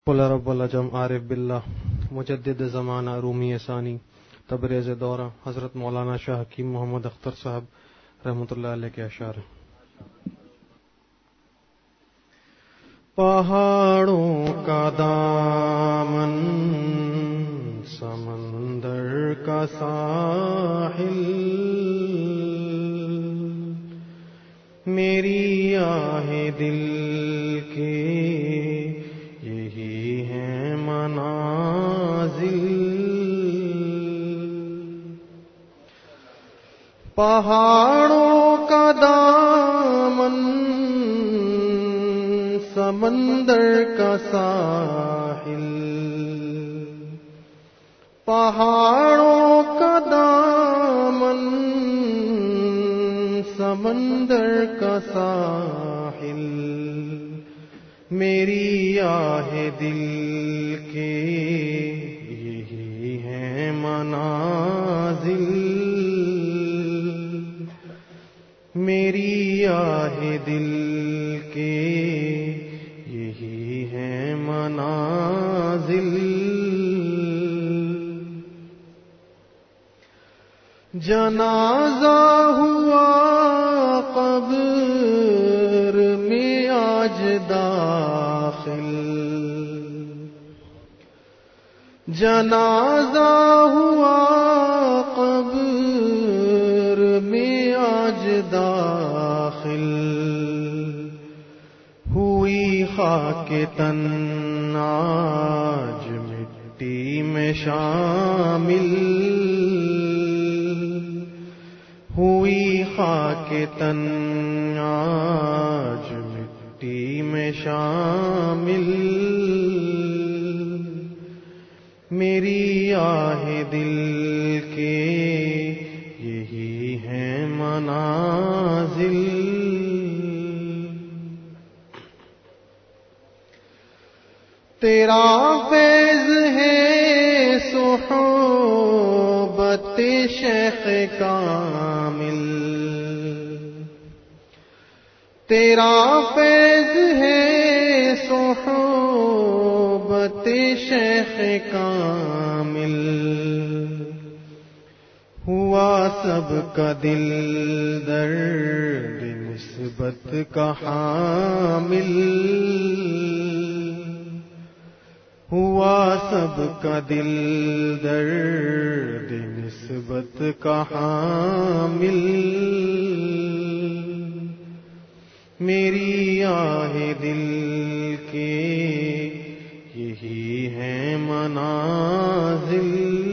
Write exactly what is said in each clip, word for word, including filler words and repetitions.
قل رب العجم عارف باللہ مجدد زمانہ رومی ثانی تبریز دورہ حضرت مولانا شاہ حکیم محمد اختر صاحب رحمۃ اللہ علیہ کے اشعار۔ پہاڑوں کا دامن سمندر کا ساحل میری آہ دل کے یہی ہیں منازل۔ پہاڑوں کا دامن سمندر کا ساحل، پہاڑوں کا دامن سمندر کا ساحل میری آہ دل کے یہی ہیں منازل۔ میری آہ دل کے یہی ہیں منازل۔ جنازہ ہوا قبر میں آج داخل، جنازہ ہوا قبر میں آج داخل، ہوئی خاک تن آج مٹی میں شامل، ہوئی خاک تن آج مٹی میں شامل۔ میری آہ دل کے یہی ہیں منازل۔ تیرا فیض ہے صحبت شیخ کامل، تیرا فیض ہے صحبت شیخ کامل، ہوا سب کا دل درد نسبت کا حامل، ہوا سب کا دل درد نسبت کا حامل۔ میری آہ دل کے یہی ہیں منازل۔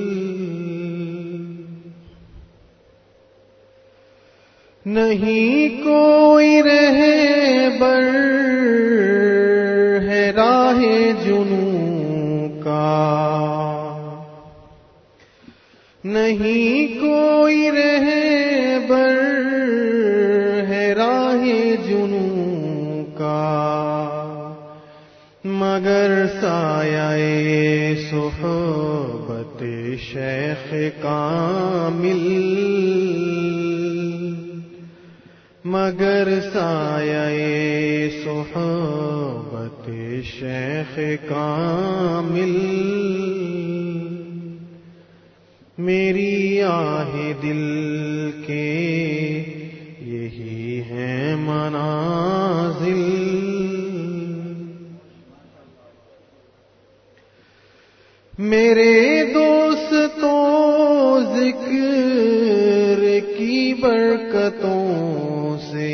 نہیں کوئی رہبر ہے راہ جنوں کا، نہیں کوئی رہبر ہے راہ جنوں کا، مگر سایہ صحبت شیخ کامل، مگر سایہ صحبت شیخ کامل۔ میری آہ دل کے یہی ہیں منازل۔ میرے دوستوں ذکر کی برکتوں سے،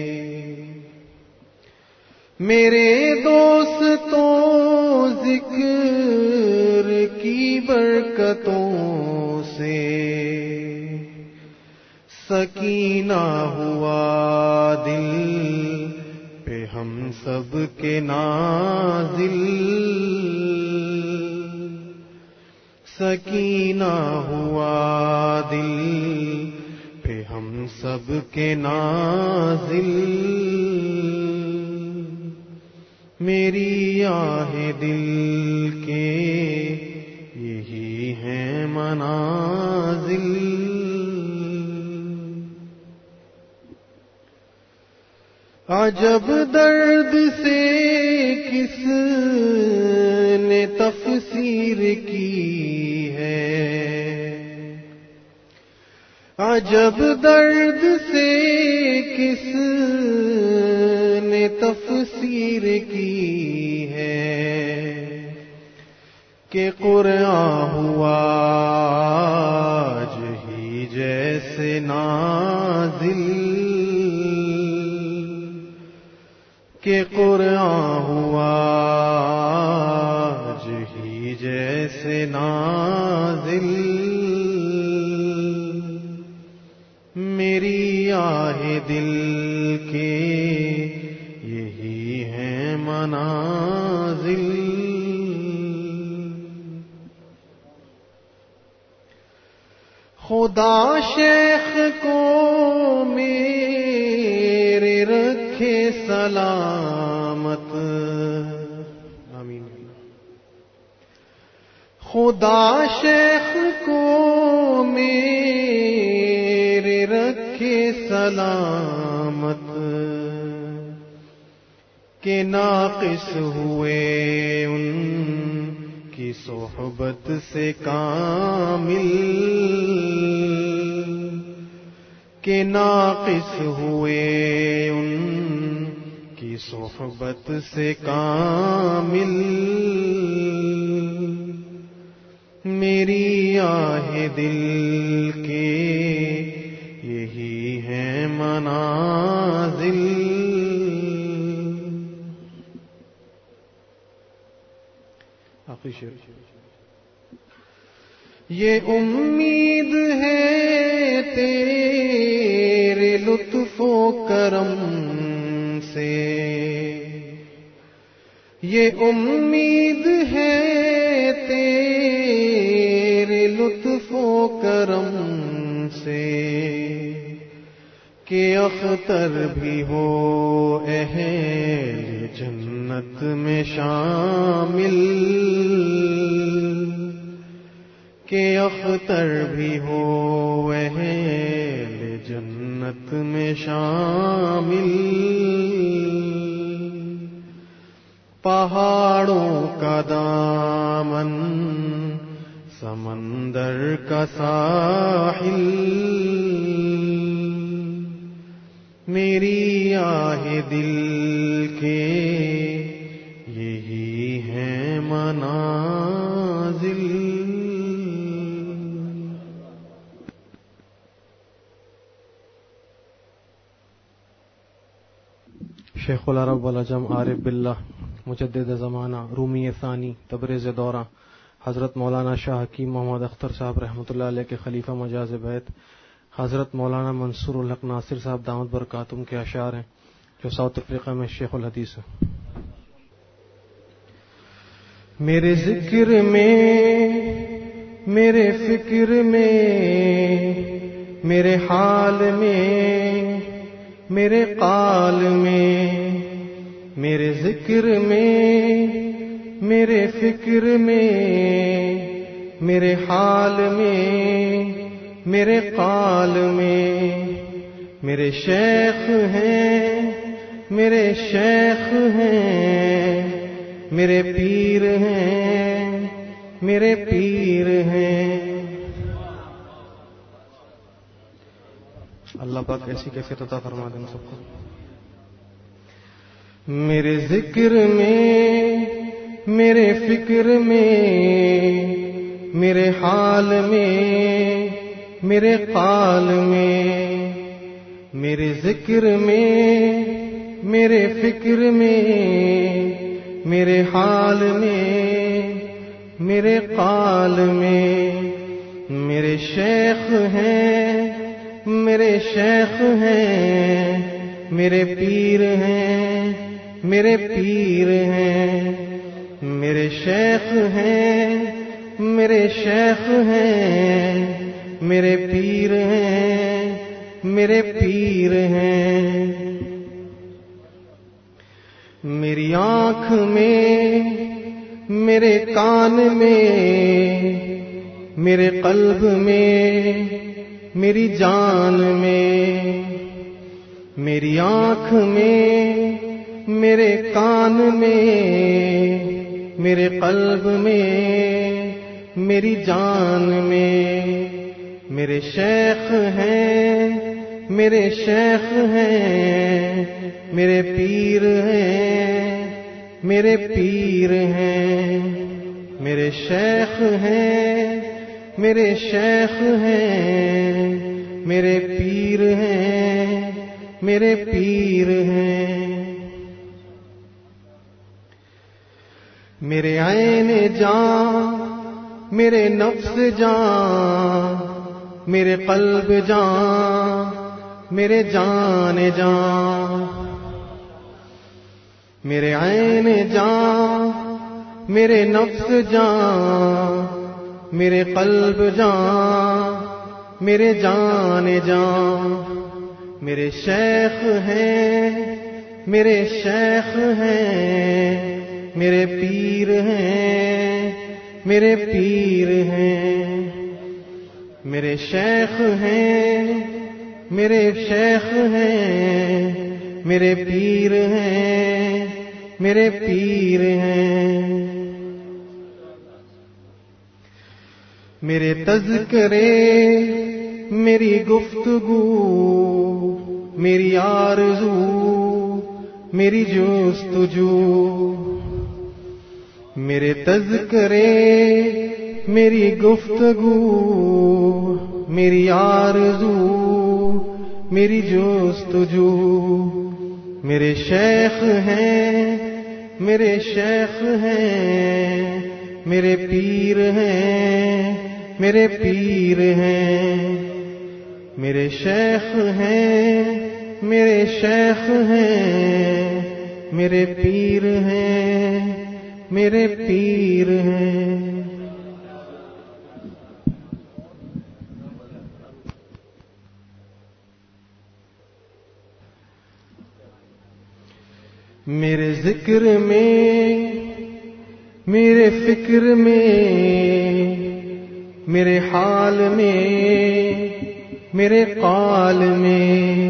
میرے دوستوں ذکر کی برکتوں سے سکینہ ہوا دل پہ ہم سب کے نازل، سکینہ ہوا دل پہ ہم سب کے نازل۔ میری آہ دل کے یہی ہیں منازل۔ عجب درد سے کس تفسیر کی ہے، عجب درد سے کس نے تفسیر کی ہے کہ قرآن ہوا آج ہی جیسے نازل، کہ قرآن ہوا آج ہی جیسے نازل، میری آہ دل کے یہی ہیں منازل۔ خدا شیخ کو میرے رکھے سلامت، آمین۔ خدا شیخ کو میرے رکھے سلامت، کہ ناقص ہوئے ان کی صحبت سے کامل، کہ ناقص ہوئے ان کی صحبت سے کامل، میری آہ دل کے یہی ہیں منازل۔ آخری شعر۔ یہ امید ہے تیرے لطف و کرم سے، یہ امید ہے تیرے لطف و کرم سے، کہ اختر بھی ہو اہل جنت میں شامل، کہ اختر بھی ہو اہل جنت میں شامل، پہاڑوں کا دامن سمندر کا ساحل، میری آہ دل کے یہی ہیں منازل۔ شیخ العرب والعجم عارف باللہ مجدد زمانہ رومی ثانی تبریز دورہ حضرت مولانا شاہ حکیم محمد اختر صاحب رحمۃ اللہ علیہ کے خلیفہ مجاز بیت حضرت مولانا منصور الحق ناصر صاحب دامت برکاتہم کے اشعار ہیں جو ساؤتھ افریقہ میں شیخ الحدیث ہیں۔ میرے ذکر میں، میرے فکر میں، میرے حال میں، میرے قال میں، میرے ذکر میں، میرے فکر میں، میرے حال میں، میرے قال میں، میرے شیخ ہیں، میرے شیخ ہیں، میرے پیر ہیں، میرے پیر ہیں۔ اللہ پاک ایسی کیفیت عطا فرما دیں سب کو۔ میرے ذکر میں، میرے فکر میں، میرے حال میں، میرے قال میں، میرے ذکر میں، میرے فکر میں، میرے حال میں، میرے قال میں، میرے شیخ ہیں، میرے شیخ ہیں، میرے پیر ہیں، میرے پیر ہیں، میرے شیخ ہیں، میرے شیخ ہیں، میرے پیر ہیں، میرے پیر ہیں۔ میری آنکھ میں، میرے کان میں، میرے قلب میں، میری جان میں، میری آنکھ میں، میرے کان میں، میرے قلب میں میری جان میں میرے شیخ ہیں میرے شیخ ہیں میرے پیر ہیں میرے پیر ہیں میرے شیخ ہیں میرے شیخ ہیں میرے پیر ہیں میرے پیر ہیں میرے عین جان میرے نفس جان میرے قلب جان میرے جان جان میرے عین جان میرے نفس جان میرے قلب جان میرے جان جان میرے شیخ ہیں میرے شیخ ہیں میرے پیر ہیں میرے پیر ہیں میرے شیخ ہیں میرے شیخ ہیں میرے پیر ہیں میرے پیر ہیں میرے تذکرے میری گفتگو میری آرزو میری جستجو میرے تذکرے میری گفتگو میری آرزو میری جستجو میرے شیخ ہیں میرے شیخ ہیں میرے پیر ہیں میرے پیر ہیں میرے شیخ ہیں میرے شیخ ہیں میرے پیر ہیں میرے پیر ہیں میرے ذکر میں میرے فکر میں میرے حال میں میرے قال میں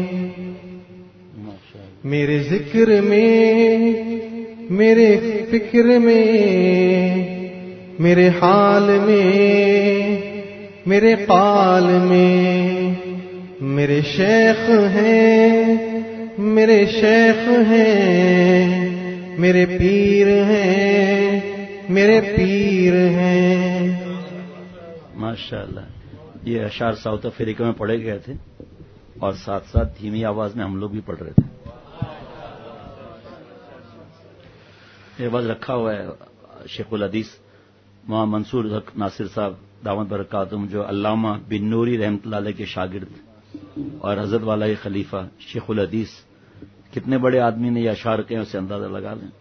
میرے ذکر میں میرے فکر میں میرے حال میں میرے قال میں میرے شیخ ہیں میرے شیخ ہیں میرے پیر ہیں میرے پیر ہیں. ماشاءاللہ یہ اشعار ساؤتھ افریقہ میں پڑھے گئے تھے اور ساتھ ساتھ دھیمی آواز میں ہم لوگ بھی پڑھ رہے تھے. یہ بات رکھا ہوا ہے شیخ الحدیث وہاں منصور حق ناصر صاحب دامت برکاتہم جو علامہ بن نوری رحمۃ اللہ علیہ کے شاگرد اور حضرت والا خلیفہ شیخ الحدیث کتنے بڑے آدمی نے یہ اشعار کہیں اسے اندازہ لگا لیں.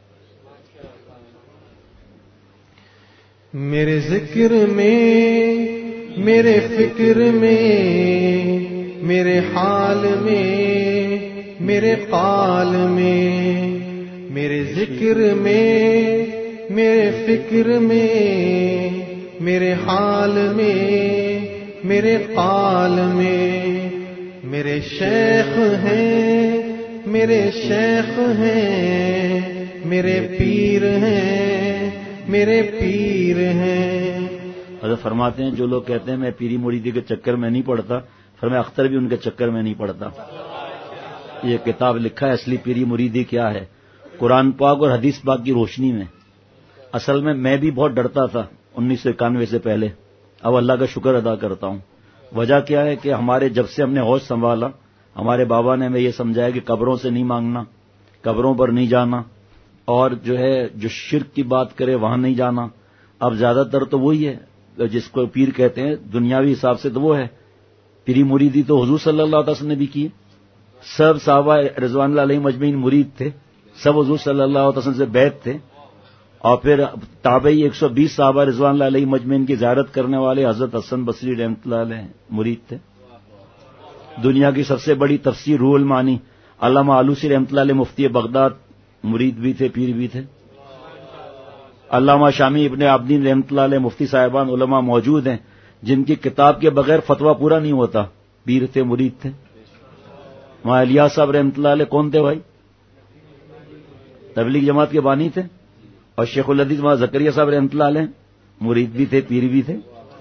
میرے ذکر میں میرے فکر میں میرے حال میں میرے قال میں میرے ذکر میں میرے فکر میں میرے حال میں میرے قال میں میرے شیخ ہیں میرے شیخ ہیں میرے پیر ہیں میرے پیر ہیں. حضرت فرماتے ہیں جو لوگ کہتے ہیں میں پیری مریدی کے چکر میں نہیں پڑتا فرمایا اختر بھی ان کے چکر میں نہیں پڑتا. یہ کتاب لکھا ہے اصلی پیری مریدی کیا ہے قرآن پاک اور حدیث پاک کی روشنی میں. اصل میں میں بھی بہت ڈرتا تھا انیس سو اکانوے سے پہلے. اب اللہ کا شکر ادا کرتا ہوں. وجہ کیا ہے کہ ہمارے جب سے ہم نے ہوش سنبھالا ہمارے بابا نے ہمیں یہ سمجھایا کہ قبروں سے نہیں مانگنا قبروں پر نہیں جانا اور جو ہے جو شرک کی بات کرے وہاں نہیں جانا. اب زیادہ تر تو وہی ہے جس کو پیر کہتے ہیں دنیاوی حساب سے تو وہ ہے. پیری مریدی تو حضور صلی اللہ علیہ وسلم نے بھی کی. سب صحابہ رضوان اللہ علیہ مجمعین مرید تھے. سب حضور صلی اللہ علیہ وسلم سے بیعت تھے. اور پھر تابعی ایک سو بیس صحابہ رضوان اللہ علیہ مجمعین کی زیارت کرنے والے حضرت حسن بصری رحمۃ اللہ علیہ مرید تھے. دنیا کی سب سے بڑی تفسیر روح المعانی علامہ آلوسی رحمۃ اللہ علیہ مفتی بغداد مرید بھی تھے پیر بھی تھے. علامہ شامی ابن عابدین رحمۃ اللہ علیہ مفتی صاحبان علماء موجود ہیں جن کی کتاب کے بغیر فتویٰ پورا نہیں ہوتا. پیر تھے مرید تھے. وہاں الیاس صاحب رحمۃ اللہ علیہ کون تھے بھائی؟ تبلیغ جماعت کے بانی تھے اور شیخ الحدیث مولانا زکریا صاحب رحمۃ اللہ علیہ مرید بھی تھے، پیر بھی تھے.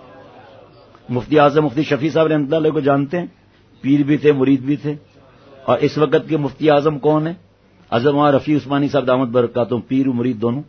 مفتی اعظم مفتی شفیع صاحب رحمۃ اللہ علیہ کو جانتے ہیں، پیر بھی تھے، مرید بھی تھے. اور اس وقت کے مفتی اعظم کون ہیں؟ حضرت مولانا رفیع عثمانی صاحب دامت برکاتہم، پیر و مرید دونوں.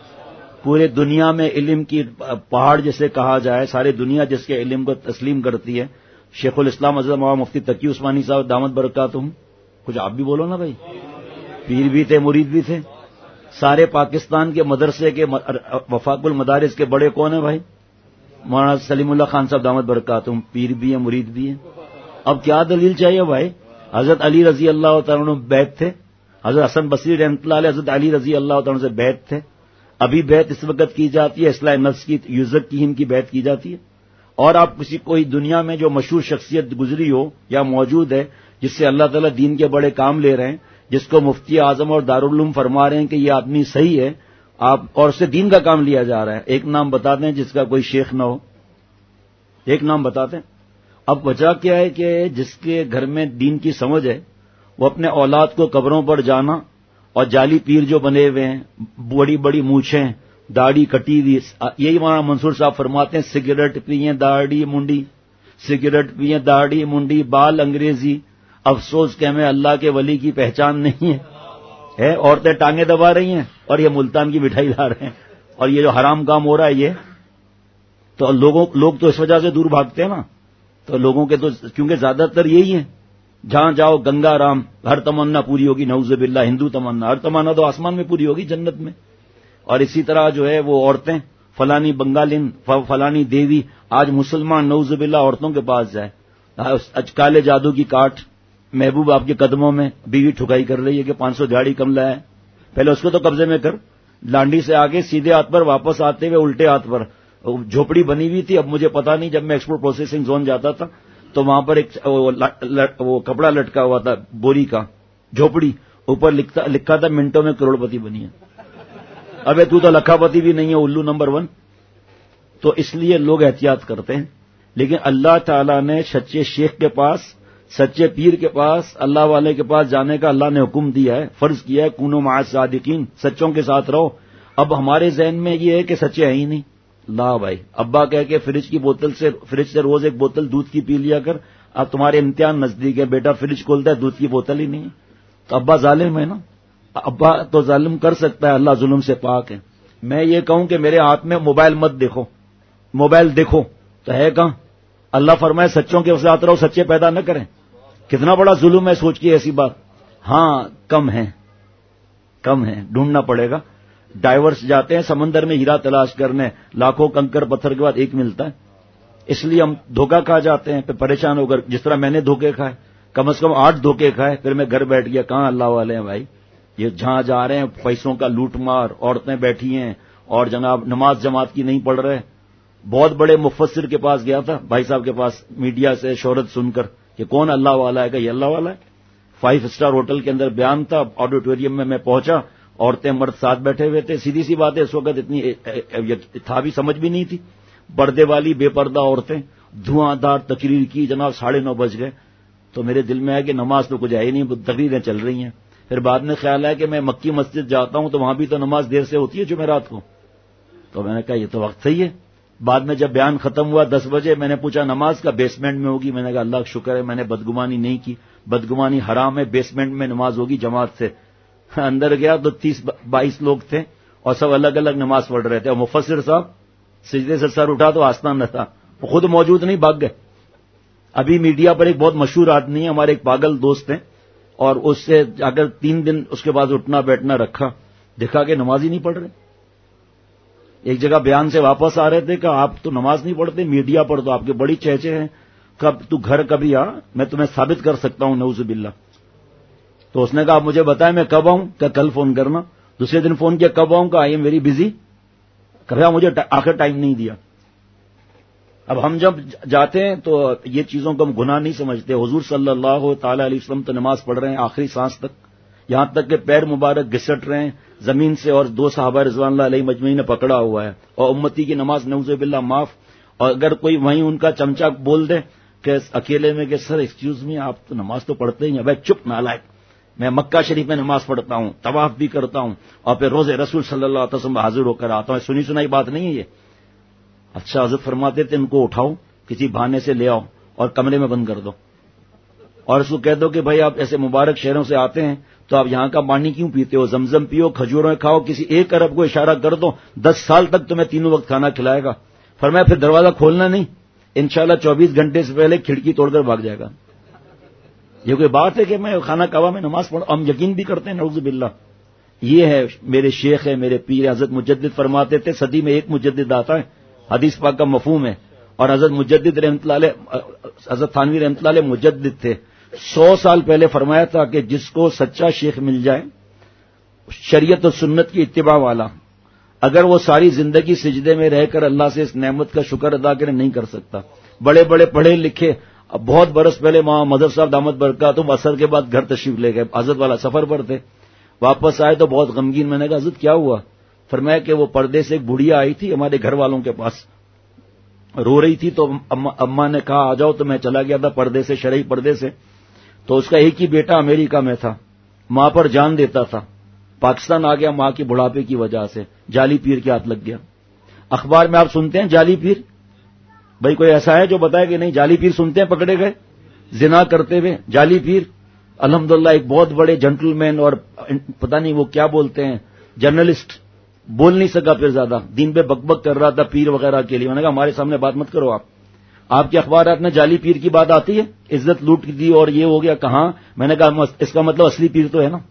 پورے دنیا میں علم کی پہاڑ جسے کہا جائے، ساری دنیا جس کے علم کو تسلیم کرتی ہے، شیخ الاسلام حضرت مولانا مفتی تقی عثمانی صاحب دامت برکاتہم. کچھ آپ بھی بولو نا بھائی. پیر بھی تھے، مرید بھی تھے. سارے پاکستان کے مدرسے کے وفاق المدارس کے بڑے کون ہیں بھائی؟ مولانا سلیم اللہ خان صاحب دامت برکاتہم، پیر بھی ہیں، مرید بھی ہیں. اب کیا دلیل چاہیے بھائی؟ حضرت علی رضی اللہ تعالیٰ عنہ بیعت تھے، حضرت حسن بصری رحمۃ اللہ علیہ حضرت علی رضی اللہ تعالیٰ عنہ سے بیعت تھے. ابھی بیعت اس وقت کی جاتی ہے، اصلاح نفس کی یوزک کی ہم کی بیعت کی جاتی ہے. اور آپ کسی کوئی دنیا میں جو مشہور شخصیت گزری ہو یا موجود ہے جس سے اللہ تعالیٰ دین کے بڑے کام لے رہے ہیں، جس کو مفتی اعظم اور دارالعلوم فرما رہے ہیں کہ یہ آدمی صحیح ہے، آپ اور اس سے دین کا کام لیا جا رہا ہے، ایک نام بتا دیں جس کا کوئی شیخ نہ ہو، ایک نام بتا دیں. اب وجہ کیا ہے کہ جس کے گھر میں دین کی سمجھ ہے وہ اپنے اولاد کو قبروں پر جانا اور جعلی پیر جو بنے ہوئے ہیں، بڑی بڑی مونچھیں، داڑھی کٹی ہوئی، یہی مولانا منصور صاحب فرماتے ہیں سگریٹ پیئیں داڑھی منڈی، سگریٹ پیئیں داڑھی منڈی، بال انگریزی، افسوس کہ ہمیں اللہ کے ولی کی پہچان نہیں ہے. ہے عورتیں ٹانگیں دبا رہی ہیں اور یہ ملتان کی مٹھائی لا رہے ہیں، اور یہ جو حرام کام ہو رہا ہے یہ تو لوگوں لوگ تو اس وجہ سے دور بھاگتے ہیں نا. تو لوگوں کے تو کیونکہ زیادہ تر یہی ہیں، جہاں جاؤ گنگا رام، ہر تمنا پوری ہوگی، نعوذ باللہ. ہندو تمنا، ہر تمنا تو آسمان میں پوری ہوگی جنت میں. اور اسی طرح جو ہے وہ عورتیں، فلانی بنگالین، فلانی دیوی. آج مسلمان نعوذ باللہ عورتوں کے پاس جائے، کالے جادو کی کاٹ، محبوب آپ کے قدموں میں، بیوی ٹھکائی کر رہی ہے کہ پانچ سو جاڑی کم لائے، پہلے اس کو تو قبضے میں کر. لانڈی سے آگے سیدھے ہاتھ پر، واپس آتے ہوئے الٹے ہاتھ پر. جھوپڑی بنی ہوئی تھی، اب مجھے پتا نہیں، جب میں ایکسپورٹ پروسیسنگ زون جاتا تھا تو وہاں پر ایک وہ کپڑا لٹکا ہوا تھا بوری کا، جھوپڑی، اوپر لکھا تھا منٹوں میں کروڑ پتی بنی ہے. ابے تو تو لکھا پتی بھی نہیں ہے، الو نمبر ون. تو اس لیے لوگ احتیاط کرتے ہیں. لیکن اللہ تعالیٰ نے سچے شیخ کے پاس، سچے پیر کے پاس، اللہ والے کے پاس جانے کا اللہ نے حکم دیا ہے، فرض کیا ہے، کونوا مع الصادقین، سچوں کے ساتھ رہو. اب ہمارے ذہن میں یہ ہے کہ سچے ہیں ہی نہیں. لا بھائی، ابا کہہ کے فریج کی بوتل سے فریج سے روز ایک بوتل دودھ کی پی لیا کر. اب تمہارے امتحان نزدیک ہے، بیٹا فریج کھولتا ہے دودھ کی بوتل ہی نہیں ہے، تو ابا ظالم ہے نا. ابا تو ظالم کر سکتا ہے، اللہ ظلم سے پاک ہے. میں یہ کہوں کہ میرے ہاتھ میں موبائل مت دیکھو، موبائل دیکھو تو ہے کہاں؟ اللہ فرمائے سچوں کے ساتھ رہو، سچے پیدا نہ کریں. کتنا بڑا ظلم ہے سوچ کے ایسی بات. ہاں کم ہے، کم ہے، ڈھونڈنا پڑے گا. ڈائیورس جاتے ہیں سمندر میں ہیرا تلاش کرنے، لاکھوں کنکر پتھر کے بعد ایک ملتا ہے. اس لیے ہم دھوکہ کھا جاتے ہیں، پھر پریشان ہو کر، جس طرح میں نے دھوکے کھائے، کم از کم آٹھ دھوکے کھائے، پھر میں گھر بیٹھ گیا. کہاں اللہ والے ہیں بھائی؟ یہ جہاں جا رہے ہیں پیسوں کا لوٹ مار، عورتیں بیٹھی ہیں اور جناب نماز جماعت کی نہیں پڑھ رہے. بہت بڑے مفسر کے پاس گیا تھا، بھائی صاحب کے پاس، میڈیا سے شہرت سن کر کہ کون اللہ والا ہے، کہ یہ اللہ والا ہے. فائیو اسٹار ہوٹل کے اندر بیان تھا، آڈیٹوریم میں میں پہنچا، عورتیں مرد ساتھ بیٹھے ہوئے تھے. سیدھی سی بات ہے، اس وقت اتنی تھا بھی سمجھ بھی نہیں تھی. پردے والی بے پردہ عورتیں، دھواں دار تقریر کی، جناب ساڑھے نو بج گئے. تو میرے دل میں ہے کہ نماز تو کچھ ہے ہی نہیں، تقریریں چل رہی ہیں. پھر بعد میں خیال ہے کہ میں مکی مسجد جاتا ہوں تو وہاں بھی تو نماز دیر سے ہوتی ہے جمعرات کو. تو میں نے کہا یہ تو وقت صحیح ہے. بعد میں جب بیان ختم ہوا دس بجے، میں نے پوچھا نماز کا بیسمنٹ میں ہوگی. میں نے کہا اللہ کا شکر ہے میں نے بدگمانی نہیں کی، بدگمانی حرام ہے، بیسمنٹ میں نماز ہوگی جماعت سے. اندر گیا تو تیس بائیس لوگ تھے اور سب الگ الگ نماز پڑھ رہے تھے. اور مفسر صاحب سجدے سے سر اٹھا تو آستان نہ تھا، وہ خود موجود نہیں، بھاگ گئے. ابھی میڈیا پر ایک بہت مشہور آدمی ہے، ہمارے ایک پاگل دوست ہیں، اور اس سے اگر تین دن اس کے بعد اٹھنا بیٹھنا رکھا، دیکھا کہ نماز ہی نہیں پڑھ رہے. ایک جگہ بیان سے واپس آ رہے تھے کہ آپ تو نماز نہیں پڑھتے، میڈیا پر تو آپ کے بڑی چہچے ہیں، کب تو گھر کبھی آ، میں تمہیں ثابت کر سکتا ہوں نعوذ باللہ. تو اس نے کہا آپ مجھے بتائیں میں کب آؤں، کہ کل فون کرنا. دوسرے دن فون کیا کب آؤں، کہ آئی ایم ویری بزی. کہا مجھے آخر ٹائم نہیں دیا. اب ہم جب جاتے ہیں تو یہ چیزوں کو ہم گناہ نہیں سمجھتے. حضور صلی اللہ تعالی علیہ وسلم تو نماز پڑھ رہے ہیں آخری سانس تک، یہاں تک کہ پیر مبارک گھسٹ رہے ہیں زمین سے، اور دو صحابہ رضوان اللہ علیہ مجمعین نے پکڑا ہوا ہے، اور امتی کی نماز نعوذ باللہ معاف. اور اگر کوئی وہیں ان کا چمچہ بول دے کہ اکیلے میں کہ سر ایکسکیوز می آپ تو نماز تو پڑھتے ہی ہیں، بھائی چپ نالائق، میں مکہ شریف میں نماز پڑھتا ہوں، طواف بھی کرتا ہوں، اور پھر روزے رسول صلی اللہ علیہ وسلم حاضر ہو کر آتا ہوں. سنی سنائی بات نہیں ہے یہ. اچھا حضرت فرماتے تھے ان کو اٹھاؤ، کسی بہانے سے لے آؤ اور کمرے میں بند کر دو، اور اس کو کہہ دو کہ بھائی آپ ایسے مبارک شہروں سے آتے ہیں تو آپ یہاں کا پانی کیوں پیتے ہو، زمزم پیو، کھجوریں کھاؤ، کسی ایک عرب کو اشارہ کر دو، دس سال تک تمہیں تینوں وقت کھانا کھلائے گا. فرمایا پھر دروازہ کھولنا نہیں، انشاءاللہ چوبیس گھنٹے سے پہلے کھڑکی توڑ کر بھاگ جائے گا. یہ کوئی بات ہے کہ میں خانہ کعبہ میں نماز پڑھوں؟ ہم یقین بھی کرتے ہیں نعوذ باللہ. یہ ہے میرے شیخ ہے، میرے پیر حضرت مجدد فرماتے تھے صدی میں ایک مجدد آتا ہے، حدیث پاک کا مفہوم ہے. اور حضرت مجدد رحمۃ اللہ علیہ، حضرت تھانوی رحمۃ اللہ علیہ مجدد تھے. سو سال پہلے فرمایا تھا کہ جس کو سچا شیخ مل جائے شریعت و سنت کی اتباع والا، اگر وہ ساری زندگی سجدے میں رہ کر اللہ سے اس نعمت کا شکر ادا کرے نہیں کر سکتا. بڑے بڑے پڑھے لکھے اب بہت برس پہلے وہاں مدر صاحب دامت برکاتہم عصر کے بعد گھر تشریف لے گئے، حضرت والا سفر پر تھے، واپس آئے تو بہت غمگین. میں نے کہا حضرت کیا ہوا؟ فرمایا کہ وہ پردے سے ایک بڑھیا آئی تھی ہمارے گھر والوں کے پاس، رو رہی تھی تو اماں نے کہا آ جاؤ، تو میں چلا گیا تھا پردے سے، شرعی پردے سے. تو اس کا ایک ہی بیٹا امریکہ میں تھا، ماں پر جان دیتا تھا، پاکستان آ گیا ماں کی بڑھاپے کی وجہ سے، جعلی پیر کے ہاتھ لگ گیا. اخبار میں آپ سنتے ہیں جعلی پیر؟ بھائی کوئی ایسا ہے جو بتائے کہ نہیں جعلی پیر سنتے ہیں؟ پکڑے گئے زنا کرتے ہوئے جعلی پیر. الحمدللہ ایک بہت بڑے جنٹل مین اور پتہ نہیں وہ کیا بولتے ہیں جرنلسٹ، بول نہیں سکا پھر زیادہ، دین پہ بک بک کر رہا تھا پیر وغیرہ کے لیے. میں نے کہا ہمارے سامنے بات مت کرو آپ، آپ کے اخبارات میں جعلی پیر کی بات آتی ہے، عزت لوٹ دی اور یہ ہو گیا. کہاں؟ میں نے کہا اس کا مطلب اصلی پیر تو ہے نا.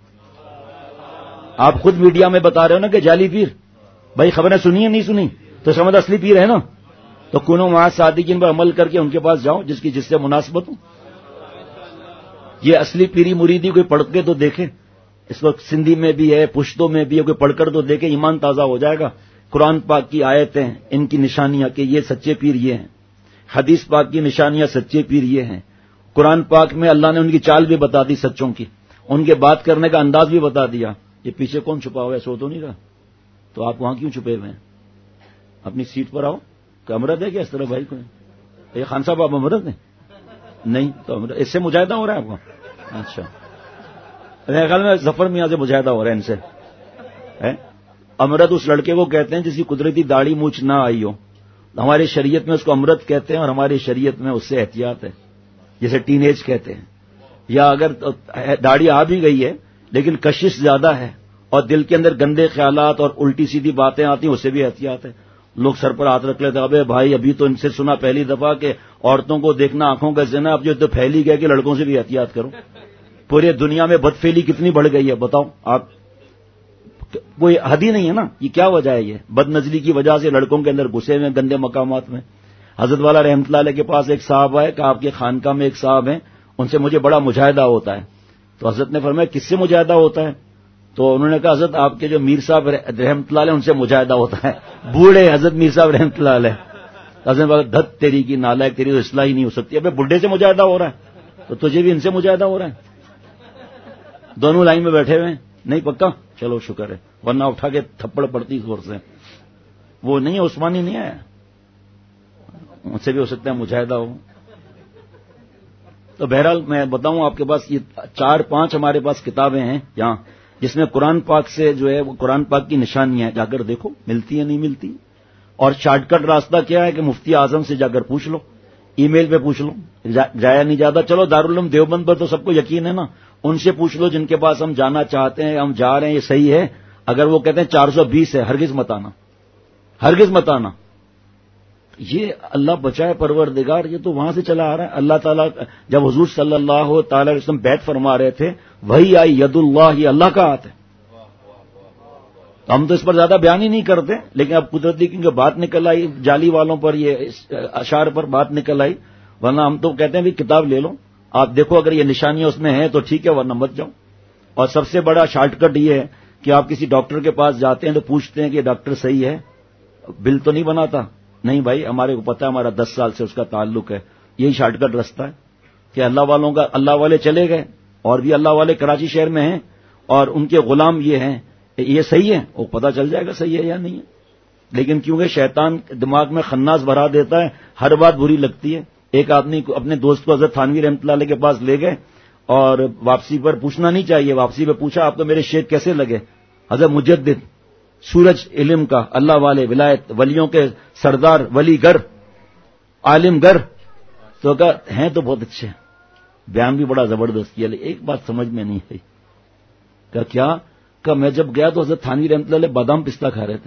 آپ خود میڈیا میں بتا رہے ہو نا کہ جعلی پیر، بھائی خبریں سنی ہے نہیں سنی؟ تو اس کا مطلب اصلی پیر ہے نا. تو کنو معاذ صادقین پر عمل کر کے ان کے پاس جاؤ جس کی جس سے مناسبت ہو. یہ اصلی پیری مریدی کوئی پڑھ کے تو دیکھے، اس وقت سندھی میں بھی ہے، پشتوں میں بھی ہے، کوئی پڑھ کر تو دیکھے، ایمان تازہ ہو جائے گا. قرآن پاک کی آیتیں، ان کی نشانیاں کہ یہ سچے پیر یہ ہیں، حدیث پاک کی نشانیاں سچے پیر یہ ہیں. قرآن پاک میں اللہ نے ان کی چال بھی بتا دی سچوں کی، ان کے بات کرنے کا انداز بھی بتا دیا. یہ پیچھے کون چھپا ہوا ہے؟ سو تو نہیں رہا؟ تو آپ وہاں کیوں چھپے ہوئے ہیں؟ اپنی سیٹ پر آؤ. کہ امرت ہے کیا اس طرح بھائی کو؟ یہ خان صاحب آپ امرت ہیں؟ نہیں تو امرت اس سے مجاہدہ ہو رہا ہے آپ کو؟ اچھا میرے خیال میں ظفر میاں سے مجاہدہ ہو رہا ہے ان سے. امرت اس لڑکے کو کہتے ہیں جس کی قدرتی داڑھی مونچھ نہ آئی ہو. ہماری شریعت میں اس کو امرت کہتے ہیں، اور ہماری شریعت میں اس سے احتیاط ہے، جسے ٹین ایج کہتے ہیں. یا اگر داڑھی آ بھی گئی ہے لیکن کشش زیادہ ہے اور دل کے اندر گندے خیالات اور الٹی سیدھی باتیں آتی ہیں، اس سے بھی احتیاط ہے. لوگ سر پر ہاتھ رکھ لیتے، ابے بھائی ابھی تو ان سے سنا پہلی دفعہ کہ عورتوں کو دیکھنا آنکھوں کا زنا، اب جو تو پھیلی گیا کہ لڑکوں سے بھی احتیاط کرو. پورے دنیا میں بد فعلی کتنی بڑھ گئی ہے بتاؤ آپ، کوئی حد ہی نہیں ہے نا. یہ کیا وجہ ہے؟ یہ بد نظری کی وجہ سے لڑکوں کے اندر گھسے ہوئے گندے مقامات میں. حضرت والا رحمۃ اللہ علیہ کے پاس ایک صاحب ہے کہ آپ کے خانقاہ میں ایک صاحب ہیں، ان سے مجھے بڑا مجاہدہ ہوتا ہے. تو حضرت نے فرمایا کس سے مجاہدہ ہوتا ہے؟ تو انہوں نے کہا حضرت آپ کے جو میر صاحب رحمۃ اللہ علیہ ان سے مجاہدہ ہوتا ہے. بوڑھے حضرت میر صاحب رحمۃ اللہ علیہ. حضرت نے کہا دھت تیری کی نالائق، تیری تو اصلاح ہی نہیں ہو سکتی. ابے بڈھے سے مجاہدہ ہو رہا ہے تو تجھے بھی ان سے مجاہدہ ہو رہا ہے. دونوں لائن میں بیٹھے ہوئے ہیں. نہیں پکا؟ چلو شکر ہے، ورنہ اٹھا کے تھپڑ پڑتی زور سے. وہ نہیں ہے، عثمانی نہیں ہے، ان سے بھی ہو سکتا ہے مجاہدہ ہو. تو بہرحال میں بتاؤں آپ کے پاس یہ چار پانچ ہمارے پاس کتابیں ہیں یہاں جس میں قرآن پاک سے جو ہے وہ قرآن پاک کی نشانیاں جا کر دیکھو ملتی ہیں نہیں ملتی. اور شارٹ کٹ راستہ کیا ہے کہ مفتی اعظم سے جا کر پوچھ لو، ای میل پہ پوچھ لو، جایا نہیں جاتا. چلو دارالعلوم دیوبند پر تو سب کو یقین ہے نا، ان سے پوچھ لو جن کے پاس ہم جانا چاہتے ہیں، ہم جا رہے ہیں، یہ صحیح ہے. اگر وہ کہتے ہیں چار سو بیس ہے، ہرگز مت آنا، ہرگز مت آنا. یہ اللہ بچائے پروردگار، یہ تو وہاں سے چلا آ رہا ہے. اللہ تعالیٰ جب حضور صلی اللہ تعالی علیہ وسلم بیعت فرما رہے تھے، وہی آئی ید اللہ، یہ اللہ کا ہاتھ ہے. ہم تو اس پر زیادہ بیان ہی نہیں کرتے، لیکن اب قدرتی کیونکہ بات نکل آئی جعلی والوں پر، یہ اشعار پر بات نکل آئی، ورنہ ہم تو کہتے ہیں بھی کتاب لے لو آپ دیکھو، اگر یہ نشانیاں اس میں ہیں تو ٹھیک ہے، ورنہ مت جاؤ. اور سب سے بڑا شارٹ کٹ یہ ہے کہ آپ کسی ڈاکٹر کے پاس جاتے ہیں تو پوچھتے ہیں کہ ڈاکٹر صحیح ہے، بل تو نہیں بناتا؟ نہیں بھائی ہمارے کو پتا ہے، ہمارا دس سال سے اس کا تعلق ہے. یہی شارٹ کٹ رستہ ہے کہ اللہ والوں کا، اللہ والے چلے گئے اور بھی اللہ والے کراچی شہر میں ہیں اور ان کے غلام یہ ہیں، یہ صحیح ہے، وہ پتہ چل جائے گا صحیح ہے یا نہیں ہے. لیکن کیونکہ شیطان دماغ میں خناس بھرا دیتا ہے، ہر بات بری لگتی ہے. ایک آدمی کو اپنے دوست کو حضرت تھانوی رحمۃ اللہ علیہ کے پاس لے گئے اور واپسی پر پوچھنا نہیں چاہیے. واپسی پہ پوچھا آپ تو میرے شیخ کیسے لگے؟ حضرت مجدد سورج علم کا، اللہ والے، ولایت، ولیوں کے سردار، ولی گر، عالم گر. تو کہا ہیں تو بہت اچھے، بیان بھی بڑا زبردست کیا، لیکن ایک بات سمجھ میں نہیں آئی. کہا کیا؟ کہا میں جب گیا تو حضرت تھانوی رحمۃ اللہ علیہ بادام پستہ کھا رہے تھے.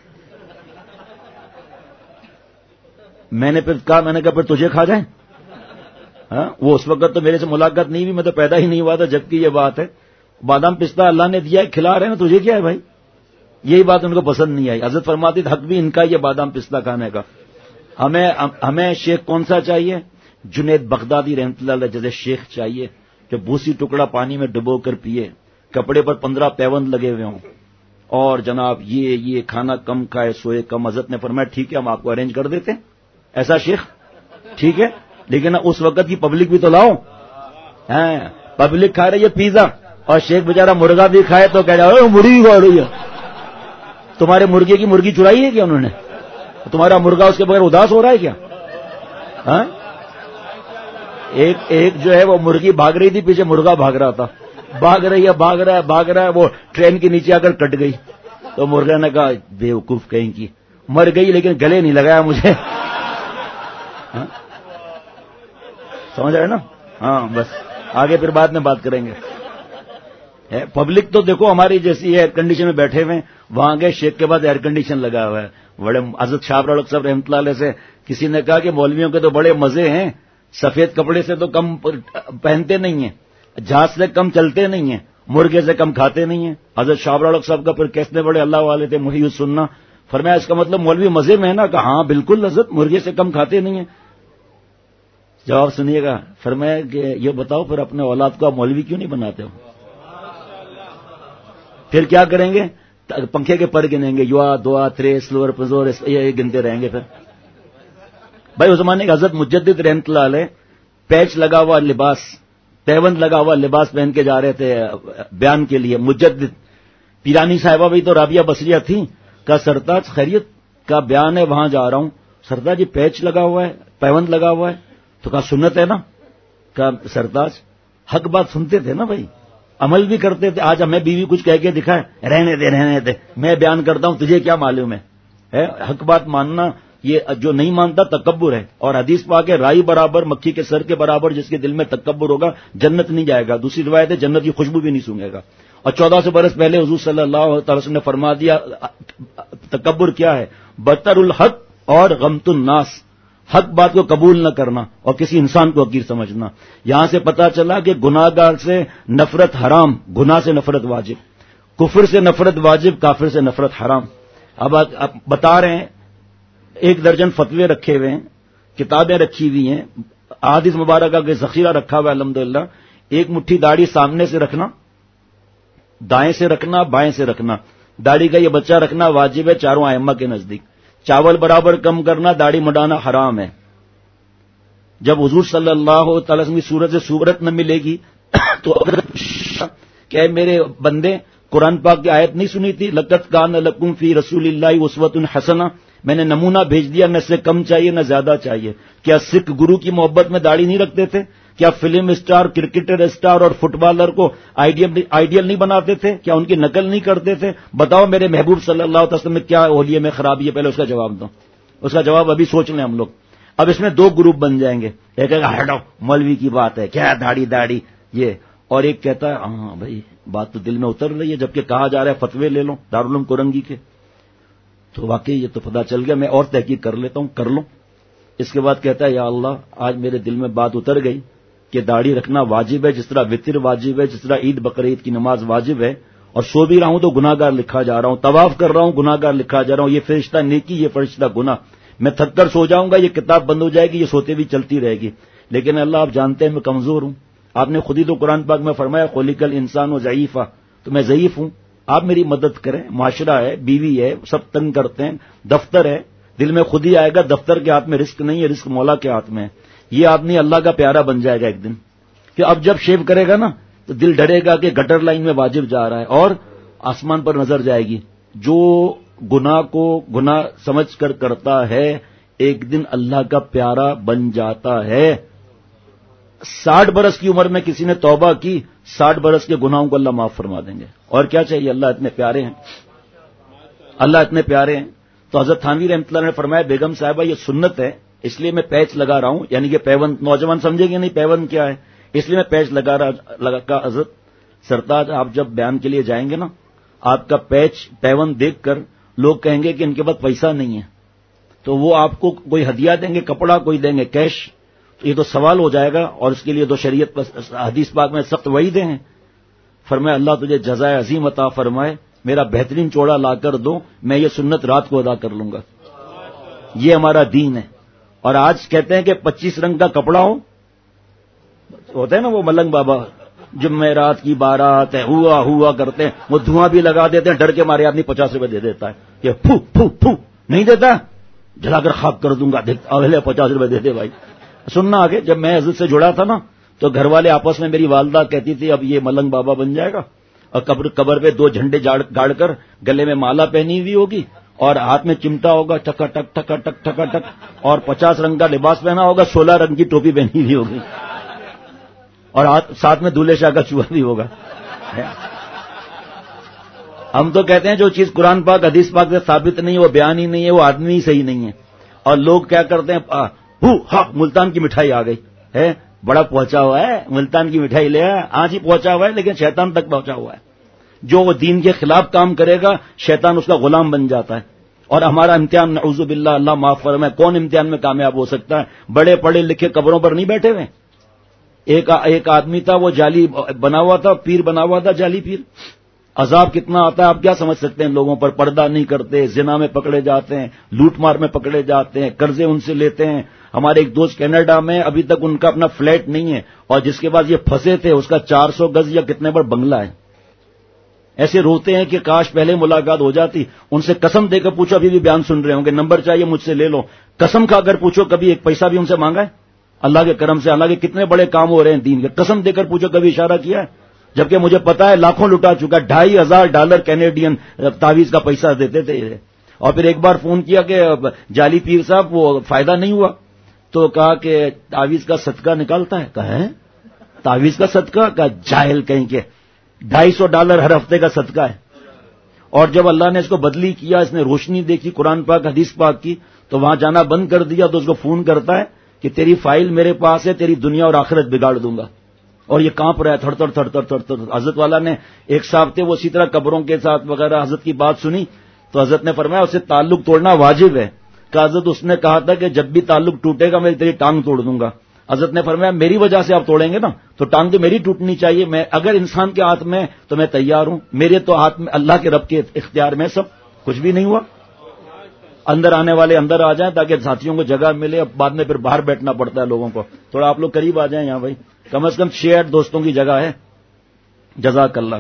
میں نے پھر کہا میں نے کہا پھر تجھے کھا جائیں؟ ہاں، وہ اس وقت تو میرے سے ملاقات نہیں ہوئی، میں تو پیدا ہی نہیں ہوا تھا، جبکہ یہ بات ہے بادام پستہ اللہ نے دیا ہے، کھلا رہے ہیں، تجھے کیا ہے بھائی؟ یہی بات ان کو پسند نہیں آئی. حضرت فرماتے حق بھی ان کا یہ بادام پستہ کھانے کا. ہمیں ہمیں شیخ کون سا چاہیے؟ جنید بغدادی رحمۃ اللہ علیہ جیسے شیخ چاہیے، جو بوسی ٹکڑا پانی میں ڈبو کر پیے، کپڑے پر پندرہ پیوند لگے ہوئے ہوں، اور جناب یہ یہ کھانا کم کھائے، سوئے کم. حضرت نے فرمایا ٹھیک ہے ہم آپ کو ارینج کر دیتے ہیں ایسا شیخ، ٹھیک ہے، لیکن اس وقت کی پبلک بھی تو لاؤ. ہاں، پبلک کھا رہی ہے پیزا اور شیخ بیچارہ مرغا بھی کھائے تو کہہ رہا ہے مرغی کھا رہی ہے. تمہارے مرغے کی مرغی چرائی ہے کیا انہوں نے؟ تمہارا مرغا اس کے بغیر اداس ہو رہا ہے کیا؟ ہاں، ایک ایک جو ہے وہ مرغی بھاگ رہی تھی، پیچھے مرغا بھاگ رہا تھا، بھاگ رہی ہے بھاگ رہا ہے بھاگ رہا ہے، وہ ٹرین کے نیچے آ کر کٹ گئی. تو مرغے نے کہا بیوقوف کہیں کی، مر گئی لیکن گلے نہیں لگایا مجھے. ہاں؟ سمجھ رہے نا؟ ہاں بس آگے پھر بعد میں بات کریں گے. پبلک تو دیکھو ہماری جیسی ایئر کنڈیشن میں بیٹھے ہوئے، وہاں گئے شیخ کے بعد ایئر کنڈیشن لگا ہوا ہے. بڑے حضرت شاہ رولق صاحب رحمۃ اللہ علیہ سے کسی نے کہا کہ مولویوں کے تو بڑے مزے ہیں، سفید کپڑے سے تو کم پہنتے نہیں ہیں، جہاز سے کم چلتے نہیں ہیں، مرغے سے کم کھاتے نہیں ہیں. حضرت شاہ رولق صاحب کا پھر کیسے بڑے اللہ والے تھے، محی السنہ. فرمایا اس کا مطلب مولوی مزے میں ہے نا؟ کہا ہاں بالکل حضرت، مرغے سے کم کھاتے نہیں ہیں. جواب سنیے گا. فرمایا کہ یہ بتاؤ پھر اپنے اولاد کو آپ مولوی کیوں نہیں بناتے ہو؟ پھر کیا کریں گے؟ پنکھے کے پر گنیں گے، یوا دعا ترے سلور پزور، یہ گنتے رہیں گے. پھر بھائی اس زمانے کے حضرت مجدد رحمۃ اللہ علیہ پیچ لگا ہوا لباس، پیوند لگا ہوا لباس پہن کے جا رہے تھے بیان کے لیے. مجدد پیرانی صاحبہ بھی تو رابعہ بصریہ تھی. کا سرتاج خیریت کا بیان ہے وہاں جا رہا ہوں. سرتاج جی پیچ لگا ہوا ہے، پیوند لگا ہوا ہے. تو کہا سنت ہے نا. کہا سرتاج حق بات سنتے تھے نا بھائی، عمل بھی کرتے تھے. آج ہمیں بیوی کچھ کہہ کے دکھائے، رہنے دے رہنے دے، میں بیان کرتا ہوں تجھے کیا معلوم ہے. حق بات ماننا یہ جو نہیں مانتا تکبر ہے. اور حدیث پاک ہے رائی برابر مکھی کے سر کے برابر جس کے دل میں تکبر ہوگا جنت نہیں جائے گا. دوسری روایت ہے جنت کی خوشبو بھی نہیں سونگے گا. اور چودہ سو برس پہلے حضور صلی اللہ تعالی وسلم نے فرما دیا تکبر کیا ہے، بطر الحق اور غمت الناس، حق بات کو قبول نہ کرنا اور کسی انسان کو حقیر سمجھنا. یہاں سے پتا چلا کہ گناہ گار سے نفرت حرام، گناہ سے نفرت واجب، کفر سے نفرت واجب، کافر سے نفرت حرام. اب بتا رہے ہیں ایک درجن فتوے رکھے ہوئے ہیں، کتابیں رکھی ہوئی ہیں، احادیث مبارکہ کا ذخیرہ رکھا ہوا ہے الحمدللہ. ایک مٹھی داڑھی سامنے سے رکھنا، دائیں سے رکھنا، بائیں سے رکھنا. داڑھی کا یہ بچہ رکھنا واجب ہے چاروں ائمہ کے نزدیک. چاول برابر کم کرنا، داڑھی مڈانا حرام ہے. جب حضور صلی اللہ تعالی وسلم کی صورت سے صورت نہ ملے گی تو اگر کہ میرے بندے قرآن پاک کی آیت نہیں سنی تھی، لقد کان لکم فی رسول اللہ اسوۃ حسنہ، میں نے نمونہ بھیج دیا، نہ اس سے کم چاہیے نہ زیادہ چاہیے. کیا سکھ گرو کی محبت میں داڑھی نہیں رکھتے تھے؟ کیا فلم اسٹار، کرکٹر اسٹار اور فٹ بالر کو آئیڈیل نہیں بناتے تھے؟ کیا ان کی نقل نہیں کرتے تھے؟ بتاؤ میرے محبوب صلی اللہ علیہ وسلم میں کیا اولیے میں خرابی ہے؟ پہلے اس کا جواب دو. اس کا جواب ابھی سوچ لیں ہم لوگ. اب اس میں دو گروپ بن جائیں گے، ایک کہے گا ہٹو مولوی کی بات ہے کیا داڑھی داڑھی یہ، اور ایک کہتا ہے ہاں بھائی بات تو دل میں اتر رہی ہے، جبکہ کہا جا رہا ہے فتوے لے لو دارالعلوم کورنگی کے. تو واقعی یہ تو پتہ چل گیا، میں اور تحقیق کر لیتا ہوں، کر لوں. اس کے بعد کہتا ہے یا اللہ آج میرے دل میں بات اتر گئی کہ داڑھی رکھنا واجب ہے، جس طرح وطر واجب ہے، جس طرح عید بقرعید کی نماز واجب ہے. اور سو بھی رہا ہوں تو گناہ گار لکھا جا رہا ہوں، طواف کر رہا ہوں گناہ گار لکھا جا رہا ہوں. یہ فرشتہ نیکی، یہ فرشتہ گناہ. میں تھک کر سو جاؤں گا، یہ کتاب بند ہو جائے گی، یہ سوتے بھی چلتی رہے گی. لیکن اللہ آپ جانتے ہیں میں کمزور ہوں. آپ نے خود ہی تو قرآن پاک میں فرمایا خلق الانسان ضعیفا، تو میں ضعیف ہوں. آپ میری مدد کریں. معاشرہ ہے، بیوی ہے، سب تنگ کرتے ہیں، دفتر ہے، دل میں خود ہی آئے گا دفتر کے ہاتھ میں رزق نہیں ہے، رزق مولا کے ہاتھ میں ہے. یہ آدمی اللہ کا پیارا بن جائے گا ایک دن، کہ اب جب شیو کرے گا نا تو دل ڈرے گا کہ گٹر لائن میں واجب جا رہا ہے، اور آسمان پر نظر جائے گی. جو گناہ کو گناہ سمجھ کر کرتا ہے ایک دن اللہ کا پیارا بن جاتا ہے. ساٹھ برس کی عمر میں کسی نے توبہ کی، ساٹھ برس کے گناہوں کو اللہ معاف فرما دیں گے. اور کیا چاہیے؟ اللہ اتنے پیارے ہیں، اللہ اتنے پیارے ہیں. تو حضرت تھانوی رحمۃ اللہ نے فرمایا بیگم صاحبہ یہ سنت ہے، اس لیے میں پیچ لگا رہا ہوں، یعنی کہ پیون. نوجوان سمجھے گے نہیں پیون کیا ہے، اس لیے میں پیچ لگا رہا لگا کا حضرت سرتاج آپ جب بیان کے لیے جائیں گے نا، آپ کا پیچ پیون دیکھ کر لوگ کہیں گے کہ ان کے پاس پیسہ نہیں ہے، تو وہ آپ کو کوئی ہدیہ دیں گے، کپڑا کوئی دیں گے کیش. یہ تو سوال ہو جائے گا، اور اس کے لیے تو شریعت حدیث پاک میں سخت وعیدیں ہیں. فرمایا اللہ تجھے جزائے عظیم عطا فرمائے، میرا بہترین چوڑا لا کر دو، میں یہ سنت رات کو ادا کر لوں گا. یہ ہمارا دین ہے. اور آج کہتے ہیں کہ پچیس رنگ کا کپڑا ہو، ہوتا ہے نا وہ ملنگ بابا جمعرات کی بارات ہے، ہوا ہوا کرتے ہیں، وہ دھواں بھی لگا دیتے ہیں، ڈر کے مارے آدمی پچاس روپے دے دیتا ہے کہ پھو پھو پھو نہیں دیتا، جلا کر خاک کر دوں گا، اگلے پچاس روپے دے دے بھائی. سننا آگے، جب میں حضرت سے جڑا تھا نا تو گھر والے آپس میں، میری والدہ کہتی تھی اب یہ ملنگ بابا بن جائے گا، اور قبر قبر پہ دو جھنڈے گاڑ کر گلے میں مالا پہنی ہوئی ہوگی اور ہاتھ میں چمٹا ہوگا، ٹکا ٹک ٹکا ٹک ٹکا ٹک، اور پچاس رنگ کا لباس پہنا ہوگا، سولہ رنگ کی ٹوپی پہنی ہوئی ہوگی، اور ساتھ میں دولہے شاہ کا چوہا بھی ہوگا. ہم تو کہتے ہیں جو چیز قرآن پاک حدیث پاک سے ثابت نہیں ہے وہ بیان ہی نہیں ہے، وہ آدمی ہی صحیح نہیں ہے. اور لوگ کیا کرتے ہیں، ہو ہاں ملتان کی مٹھائی آ گئی ہے، بڑا پہنچا ہوا ہے، ملتان کی مٹھائی لے آیا، آج ہی پہنچا ہوا ہے لیکن شیطان تک پہنچا ہوا ہے. جو وہ دین کے خلاف کام کرے گا شیطان اس کا غلام بن جاتا ہے. اور ہمارا امتحان نعوذ باللہ، اللہ معاف فرمائے، کون امتحان میں کامیاب ہو سکتا ہے؟ بڑے پڑھے لکھے قبروں پر نہیں بیٹھے ہوئے. ایک ایک آدمی تھا وہ جعلی بنا ہوا تھا، پیر بنا ہوا تھا، جعلی پیر. عذاب کتنا آتا ہے آپ کیا سمجھ سکتے ہیں. لوگوں پر پردہ نہیں کرتے، زنا میں پکڑے جاتے ہیں، لوٹ مار میں پکڑے جاتے ہیں، قرضے ان سے لیتے ہیں. ہمارے ایک دوست کینیڈا میں، ابھی تک ان کا اپنا فلیٹ نہیں ہے، اور جس کے بعد یہ پھنسے تھے اس کا چار سو گز یا کتنے پر بنگلہ ہے. ایسے روتے ہیں کہ کاش پہلے ملاقات ہو جاتی. ان سے قسم دے کر پوچھو، ابھی بھی بیان سن رہے ہوں گے، نمبر چاہیے مجھ سے لے لو. قسم کھا کر پوچھو کبھی ایک پیسہ بھی ان سے مانگا ہے؟ اللہ کے کرم سے اللہ کے کتنے بڑے کام ہو رہے ہیں دین کے. قسم دے کر پوچھو کبھی اشارہ کیا ہے؟ جبکہ مجھے پتا ہے لاکھوں لٹا چکا، ڈھائی ہزار ڈالر کینیڈین تعویذ کا پیسہ دیتے تھے. اور پھر ایک بار فون کیا کہ جعلی پیر صاحب وہ فائدہ نہیں ہوا، تو کہا کہ تعویذ کا صدقہ نکالتا ہے. کہا ہے تعویذ کا صدقہ؟ کہا جاہل کہیں کے، ڈھائی سو ڈالر ہر ہفتے کا صدقہ ہے. اور جب اللہ نے اس کو بدلی کیا، اس نے روشنی دیکھی قرآن پاک حدیث پاک کی، تو وہاں جانا بند کر دیا. تو اس کو فون کرتا ہے کہ تیری فائل میرے پاس ہے، تیری دنیا اور آخرت بگاڑ دوں گا. اور یہ کانپ رہا ہے، تھڑ تھڑ تھڑ تھڑ تھڑ تھڑ. حضرت والا نے ایک صاحب تھے وہ اسی طرح قبروں کے ساتھ وغیرہ حضرت کی بات سنی، تو حضرت نے فرمایا اسے تعلق توڑنا واجب ہے. کہ حضرت اس نے کہا تھا کہ جب بھی تعلق ٹوٹے گا میں تیری ٹانگ توڑ دوں گا. حضرت نے فرمایا میری وجہ سے آپ توڑیں گے نا تو ٹانگ تو میری ٹوٹنی چاہیے. میں اگر انسان کے ہاتھ میں تو میں تیار ہوں، میرے تو ہاتھ میں، اللہ کے رب کے اختیار میں سب. کچھ بھی نہیں ہوا. اندر آنے والے اندر آ جائیں تاکہ ساتھیوں کو جگہ ملے. اب بعد میں پھر باہر بیٹھنا پڑتا ہے لوگوں کو. تھوڑا آپ لوگ قریب آ جائیں یہاں بھائی، کم از کم چھ آٹھ دوستوں کی جگہ ہے. جزاک اللہ.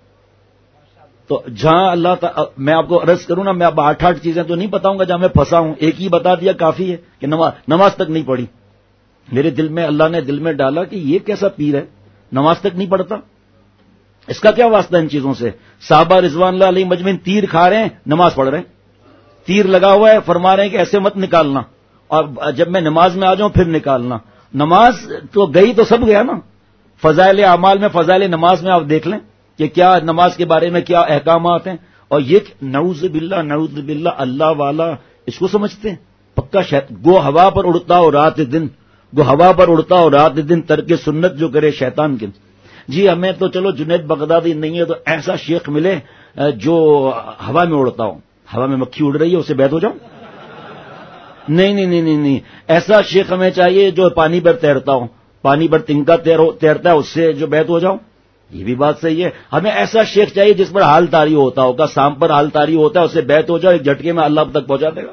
تو جہاں اللہ تعالی، میں آپ کو عرض کروں نا، میں اب آٹھ آٹھ چیزیں تو نہیں بتاؤں گا جہاں میں پھنسا ہوں. ایک ہی بتا دیا کافی ہے کہ نماز نماز تک نہیں پڑھی. میرے دل میں اللہ نے دل میں ڈالا کہ یہ کیسا پیر ہے نماز تک نہیں پڑھتا، اس کا کیا واسطہ ان چیزوں سے. صحابہ رضوان اللہ علیہ مجمعین تیر کھا رہے ہیں، نماز پڑھ رہے ہیں. تیر لگا ہوا ہے، فرما رہے ہیں کہ ایسے مت نکالنا، اور جب میں نماز میں آ جاؤں پھر نکالنا. نماز تو گئی تو سب گیا نا. فضائل اعمال میں، فضائل نماز میں آپ دیکھ لیں کہ کیا نماز کے بارے میں کیا احکامات ہیں. اور یہ نعوذ باللہ نعوذ باللہ اللہ والا اس کو سمجھتے ہیں پکا شیطان. گو ہوا پر اڑتا ہو رات دن، گو ہوا پر اڑتا ہو رات دن، ترک سنت جو کرے شیطان کے. جی ہمیں تو چلو جنید بغدادی نہیں ہے تو ایسا شیخ ملے جو ہوا میں اڑتا ہو. ہوا میں مکھی اڑ رہی ہے، اسے بیعت ہو جاؤ. نہیں نہیں نہیں نہیں نہیں ایسا شیخ ہمیں چاہیے جو پانی پر تیرتا ہو، پانی پر تنکا تیرتا ہے، اس سے جو بیعت ہو جاؤ. یہ بھی بات صحیح ہے. ہمیں ایسا شیخ چاہیے جس پر حال طاری ہوتا ہوگا، سام پر حال طاری ہوتا ہے، اسے بیعت ہو جاؤ، ایک جھٹکے میں اللہ تک پہنچا دے گا.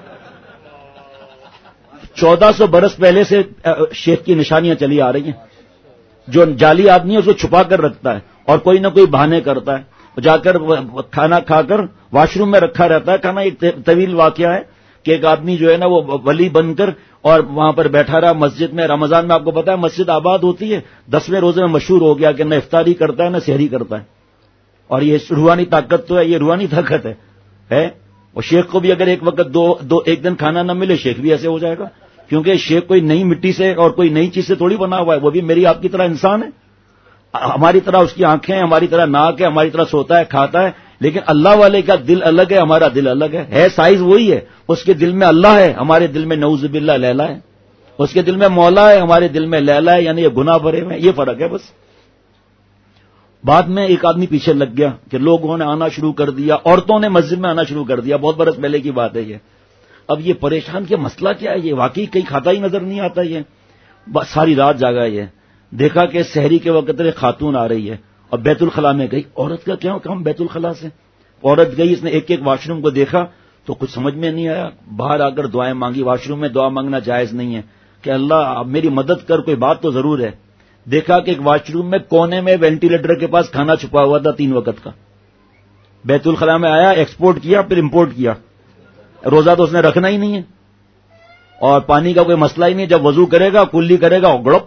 چودہ سو برس پہلے سے شیخ کی نشانیاں چلی آ رہی ہیں. جو جعلی آدمی ہے اس کو چھپا کر رکھتا ہے اور کوئی نہ کوئی بہانے کرتا ہے. جا کر کھانا کھا کر واش روم میں رکھا رہتا ہے کھانا. ایک طویل واقعہ ہے کہ ایک آدمی جو ہے نا وہ ولی بن کر اور وہاں پر بیٹھا رہا مسجد میں. رمضان میں آپ کو پتا ہے مسجد آباد ہوتی ہے، دسویں روزے میں مشہور ہو گیا کہ نہ افطاری کرتا ہے نہ سحری کرتا ہے. اور یہ روحانی طاقت تو ہے، یہ روحانی طاقت ہے. اور شیخ کو بھی اگر ایک وقت دو دو ایک دن کھانا نہ ملے شیخ بھی ایسے ہو جائے گا. کیونکہ شیخ کوئی نئی مٹی سے اور کوئی نئی چیز سے تھوڑی بنا ہوا ہے، وہ بھی میری آپ کی طرح انسان ہے، ہماری طرح اس کی آنکھیں ہیں، ہماری طرح ناک ہے، ہماری طرح سوتا ہے کھاتا ہے، لیکن اللہ والے کا دل الگ ہے، ہمارا دل الگ ہے، ہے سائز وہی ہے، اس کے دل میں اللہ ہے، ہمارے دل میں نعوذ باللہ لیلا ہے، اس کے دل میں مولا ہے، ہمارے دل میں لیلا ہے، یعنی یہ گناہ بھرے ہوئے ہیں، یہ فرق ہے بس۔ بعد میں ایک آدمی پیچھے لگ گیا کہ لوگوں نے آنا شروع کر دیا، عورتوں نے مسجد میں آنا شروع کر دیا، بہت برس پہلے کی بات ہے یہ۔ اب یہ پریشان کیا مسئلہ کیا ہے، یہ واقعی کہیں کھاتا ہی نظر نہیں آتا، یہ ساری رات جاگا، یہ دیکھا کہ سحری کے وقت ایک خاتون آ رہی ہے اور بیت الخلاء میں گئی، عورت کا کیا کام بیت الخلاء سے، عورت گئی، اس نے ایک ایک واش روم کو دیکھا تو کچھ سمجھ میں نہیں آیا، باہر آ کر دعائیں مانگی، واش روم میں دعا مانگنا جائز نہیں ہے، کہ اللہ میری مدد کر، کوئی بات تو ضرور ہے۔ دیکھا کہ ایک واش روم میں کونے میں وینٹیلیٹر کے پاس کھانا چھپا ہوا تھا تین وقت کا، بیت الخلاء میں آیا، ایکسپورٹ کیا پھر امپورٹ کیا، روزہ تو اس نے رکھنا ہی نہیں ہے اور پانی کا کوئی مسئلہ ہی نہیں، جب وضو کرے گا کلی کرے گا گڑپ،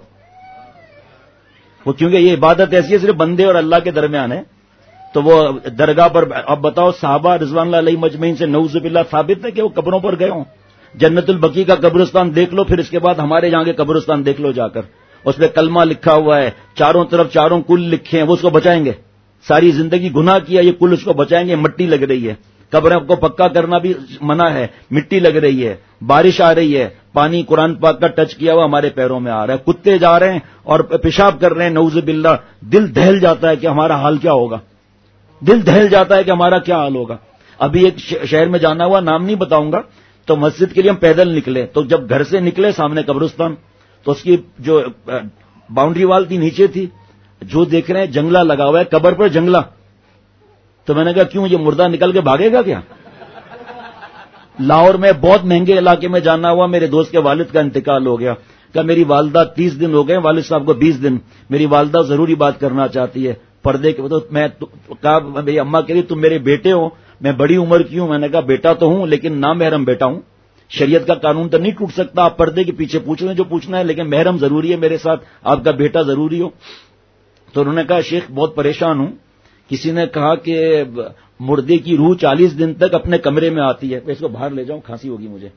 وہ کیونکہ یہ عبادت ایسی ہے صرف بندے اور اللہ کے درمیان ہے، تو وہ درگاہ پر اب بتاؤ صحابہ رضوان اللہ علیہ مجمعین سے نعوذ باللہ ثابت ہے کہ وہ قبروں پر گئے ہوں، جنت البقیع کا قبرستان دیکھ لو، پھر اس کے بعد ہمارے یہاں کے قبرستان دیکھ لو جا کر، اس پہ کلمہ لکھا ہوا ہے، چاروں طرف چاروں کل لکھے ہیں، وہ اس کو بچائیں گے، ساری زندگی گناہ کیا یہ کل اس کو بچائیں گے، مٹی لگ رہی ہے، قبروں کو پکا کرنا بھی منع ہے، مٹی لگ رہی ہے، بارش آ رہی ہے، پانی قرآن پاک کا ٹچ کیا ہوا ہمارے پیروں میں آ رہا ہے، کتے جا رہے ہیں اور پیشاب کر رہے ہیں، نعوذ باللہ، دل دہل جاتا ہے کہ ہمارا حال کیا ہوگا، دل دہل جاتا ہے کہ ہمارا کیا حال ہوگا۔ ابھی ایک شہر میں جانا ہوا، نام نہیں بتاؤں گا، تو مسجد کے لیے ہم پیدل نکلے، تو جب گھر سے نکلے سامنے قبرستان، تو اس کی جو باؤنڈری وال تھی نیچے تھی، جو دیکھ رہے ہیں جنگلہ لگا ہوا ہے، قبر پر جنگلہ، تو میں نے کہا کیوں یہ مردہ نکل کے بھاگے گا کیا؟ لاہور میں بہت مہنگے علاقے میں جانا ہوا، میرے دوست کے والد کا انتقال ہو گیا، کہ میری والدہ تیس دن ہو گئے، والد صاحب کو بیس دن، میری والدہ ضروری بات کرنا چاہتی ہے پردے کے، تو میں کہا میری اماں کہہ رہی تم میرے بیٹے ہو، میں بڑی عمر کی ہوں، میں نے کہا بیٹا تو ہوں لیکن نامحرم بیٹا ہوں، شریعت کا قانون تو نہیں ٹوٹ سکتا، آپ پردے کے پیچھے پوچھ لیں جو پوچھنا ہے، لیکن محرم ضروری ہے میرے ساتھ، آپ کا بیٹا ضروری ہو۔ تو انہوں نے کہا شیخ بہت پریشان ہوں، کسی نے کہا کہ مردے کی روح چالیس دن تک اپنے کمرے میں آتی ہے، میں اس کو باہر لے جاؤں کھانسی ہوگی مجھے،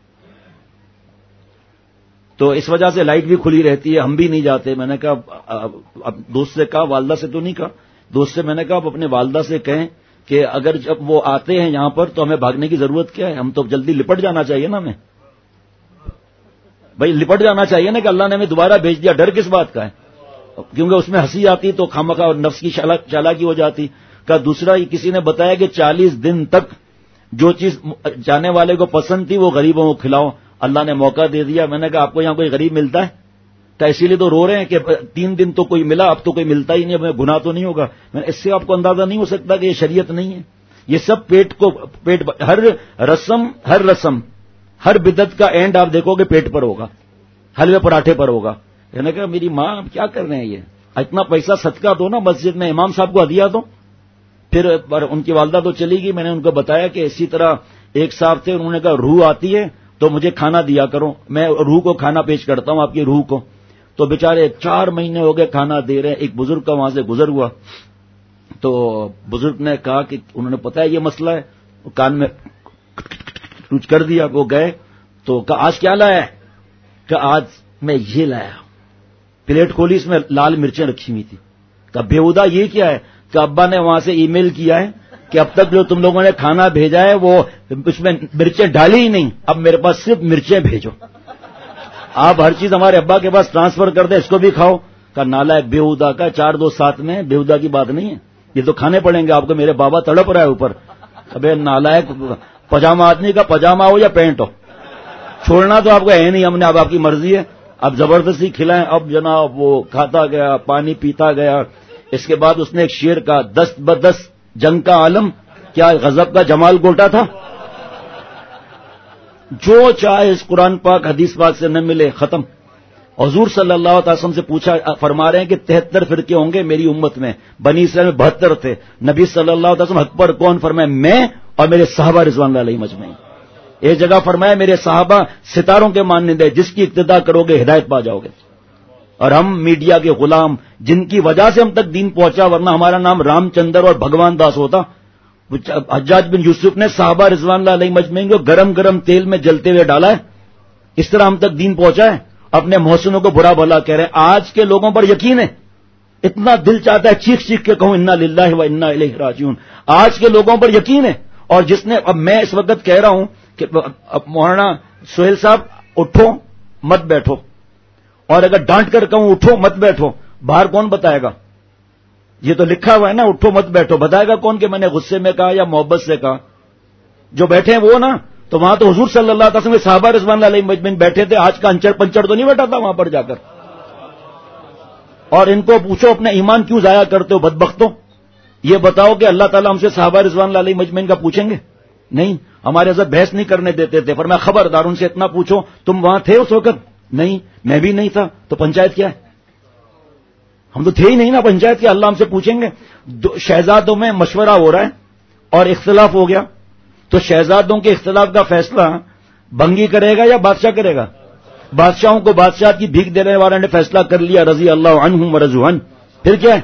تو اس وجہ سے لائٹ بھی کھلی رہتی ہے، ہم بھی نہیں جاتے۔ میں نے کہا اب دوست سے کہا، والدہ سے تو نہیں کہا، دوست سے میں نے کہا آپ اپنے والدہ سے کہیں کہ اگر جب وہ آتے ہیں یہاں پر تو ہمیں بھاگنے کی ضرورت کیا ہے، ہم تو جلدی لپٹ جانا چاہیے نا، ہمیں بھائی لپٹ جانا چاہیے نا کہ اللہ نے ہمیں دوبارہ بھیج دیا، ڈر کس بات کا ہے، کیونکہ اس میں ہنسی آتی تو خامخواہ اور نفس کی چالاکی ہو جاتی۔ کا دوسرا کسی نے بتایا کہ چالیس دن تک جو چیز جانے والے کو پسند تھی وہ غریبوں کو کھلاؤ، اللہ نے موقع دے دیا۔ میں نے کہا آپ کو یہاں کوئی غریب ملتا ہے؟ تو اسی لیے تو رو رہے ہیں کہ تین دن تو کوئی ملا، اب تو کوئی ملتا ہی نہیں، اب گناہ تو نہیں ہوگا۔ اس سے آپ کو اندازہ نہیں ہو سکتا کہ یہ شریعت نہیں ہے، یہ سب پیٹ کو پیٹ ہر رسم ہر رسم ہر بدعت کا اینڈ آپ دیکھو گے پیٹ پر ہوگا، حلوے پراٹھے پر ہوگا۔ میں نے کہا میری ماں کیا کر رہے ہیں، یہ اتنا پیسہ صدقہ دو نا مسجد میں، امام صاحب کو ہدیہ دو۔ پھر ان کی والدہ تو چلی گئی، میں نے ان کو بتایا کہ اسی طرح ایک صاحب تھے، انہوں نے کہا روح آتی ہے تو مجھے کھانا دیا کرو، میں روح کو کھانا پیش کرتا ہوں آپ کی روح کو۔ تو بیچارے چار مہینے ہو گئے کھانا دے رہے ہیں۔ ایک بزرگ کا وہاں سے گزر ہوا تو بزرگ نے کہا کہ انہوں نے پتا ہے یہ مسئلہ ہے، کان میں کچھ کر دیا، وہ گئے تو کہا آج کیا لایا ہے؟ کہ آج میں یہ لایا، پلیٹ کھولی اس میں لال مرچیں رکھی ہوئی تھی۔ کہا بےہودہ یہ کیا ہے؟ کہ ابا نے وہاں سے ای میل کیا ہے کہ اب تک جو تم لوگوں نے کھانا بھیجا ہے وہ اس میں مرچیں ڈالی ہی نہیں، اب میرے پاس صرف مرچیں بھیجو، آپ ہر چیز ہمارے ابا کے پاس ٹرانسفر کر دیں، اس کو بھی کھاؤ۔ کا نالا ہے بےہودہ کا، چار دو ساتھ میں بےہودہ کی بات نہیں ہے، یہ تو کھانے پڑیں گے آپ کو، میرے بابا تڑپ رہا ہے اوپر۔ ابے نالائق، پجامہ آدمی کا پجامہ ہو یا پینٹ ہو، چھوڑنا تو آپ کو ہے نہیں، ہم نے اب آپ کی مرضی ہے، اب زبردستی کھلائیں۔ اب جناب وہ کھاتا گیا، پانی پیتا گیا۔ اس کے بعد اس نے ایک شعر کہا، دست بدست جنگ کا عالم، کیا غضب کا جمال گوٹا تھا، جو چاہے اس قرآن پاک حدیث پاک سے نہ ملے ختم۔ حضور صلی اللہ علیہ وسلم سے پوچھا، فرما رہے ہیں کہ تہتر فرقے ہوں گے میری امت میں، بنی اسرائیل میں بہتر تھے، نبی صلی اللہ علیہ وسلم حق پر کون؟ فرمایا میں اور میرے صحابہ رضوان اللہ علیہم اجمعین۔ ایک جگہ فرمایا میرے صحابہ ستاروں کے مانند ہیں، جس کی اقتداء کرو گے ہدایت پا جاؤ گے، اور ہم میڈیا کے غلام جن کی وجہ سے ہم تک دین پہنچا، ورنہ ہمارا نام رام چندر اور بھگوان داس ہوتا۔ حجاج بن یوسف نے صحابہ رضوان اللہ علیہم اجمعین کو گرم گرم تیل میں جلتے ہوئے ڈالا ہے، اس طرح ہم تک دین پہنچا ہے. اپنے محسنوں کو برا بھلا کہہ رہے ہیں. آج کے لوگوں پر یقین ہے, اتنا دل چاہتا ہے چیخ چیخ کے کہوں انا للہ و انا الیہ راجعون. آج کے لوگوں پر یقین ہے. اور جس نے, اب میں اس وقت کہہ رہا ہوں کہ مولانا سہیل صاحب اٹھو مت بیٹھو, اور اگر ڈانٹ کر کہوں اٹھو مت بیٹھو, باہر کون بتائے گا؟ یہ تو لکھا ہوا ہے نا, اٹھو مت بیٹھو. بتائے گا کون کہ میں نے غصے میں کہا یا محبت سے کہا؟ جو بیٹھے ہیں وہ نا. تو وہاں تو حضور صلی اللہ علیہ وسلم کے صحابہ رضوان اللہ علیہم اجمعین بیٹھے تھے. آج کا انچر پنچر تو نہیں بیٹھا تھا وہاں پر جا کر. اور ان کو پوچھو اپنا ایمان کیوں ضائع کرتے ہو بدبختوں؟ یہ بتاؤ کہ اللہ تعالیٰ ہم سے صحابہ رضوان اللہ علیہم اجمعین کا پوچھیں گے؟ نہیں. ہمارے حضرت بحث نہیں کرنے دیتے تھے, پر میں خبردار ان سے اتنا پوچھو تم وہاں تھے اس وقت؟ نہیں, میں بھی نہیں تھا. تو پنچایت کیا ہے؟ ہم تو تھے ہی نہیں نا. پنچایت کیا اللہ ہم سے پوچھیں گے؟ شہزادوں میں مشورہ ہو رہا ہے اور اختلاف ہو گیا, تو شہزادوں کے اختلاف کا فیصلہ بنگی کرے گا یا بادشاہ کرے گا؟ بادشاہوں کو بادشاہ کی بھیک دینے والوں نے فیصلہ کر لیا, رضی اللہ عنہم ورضوا عنہ. پھر کیا ہے؟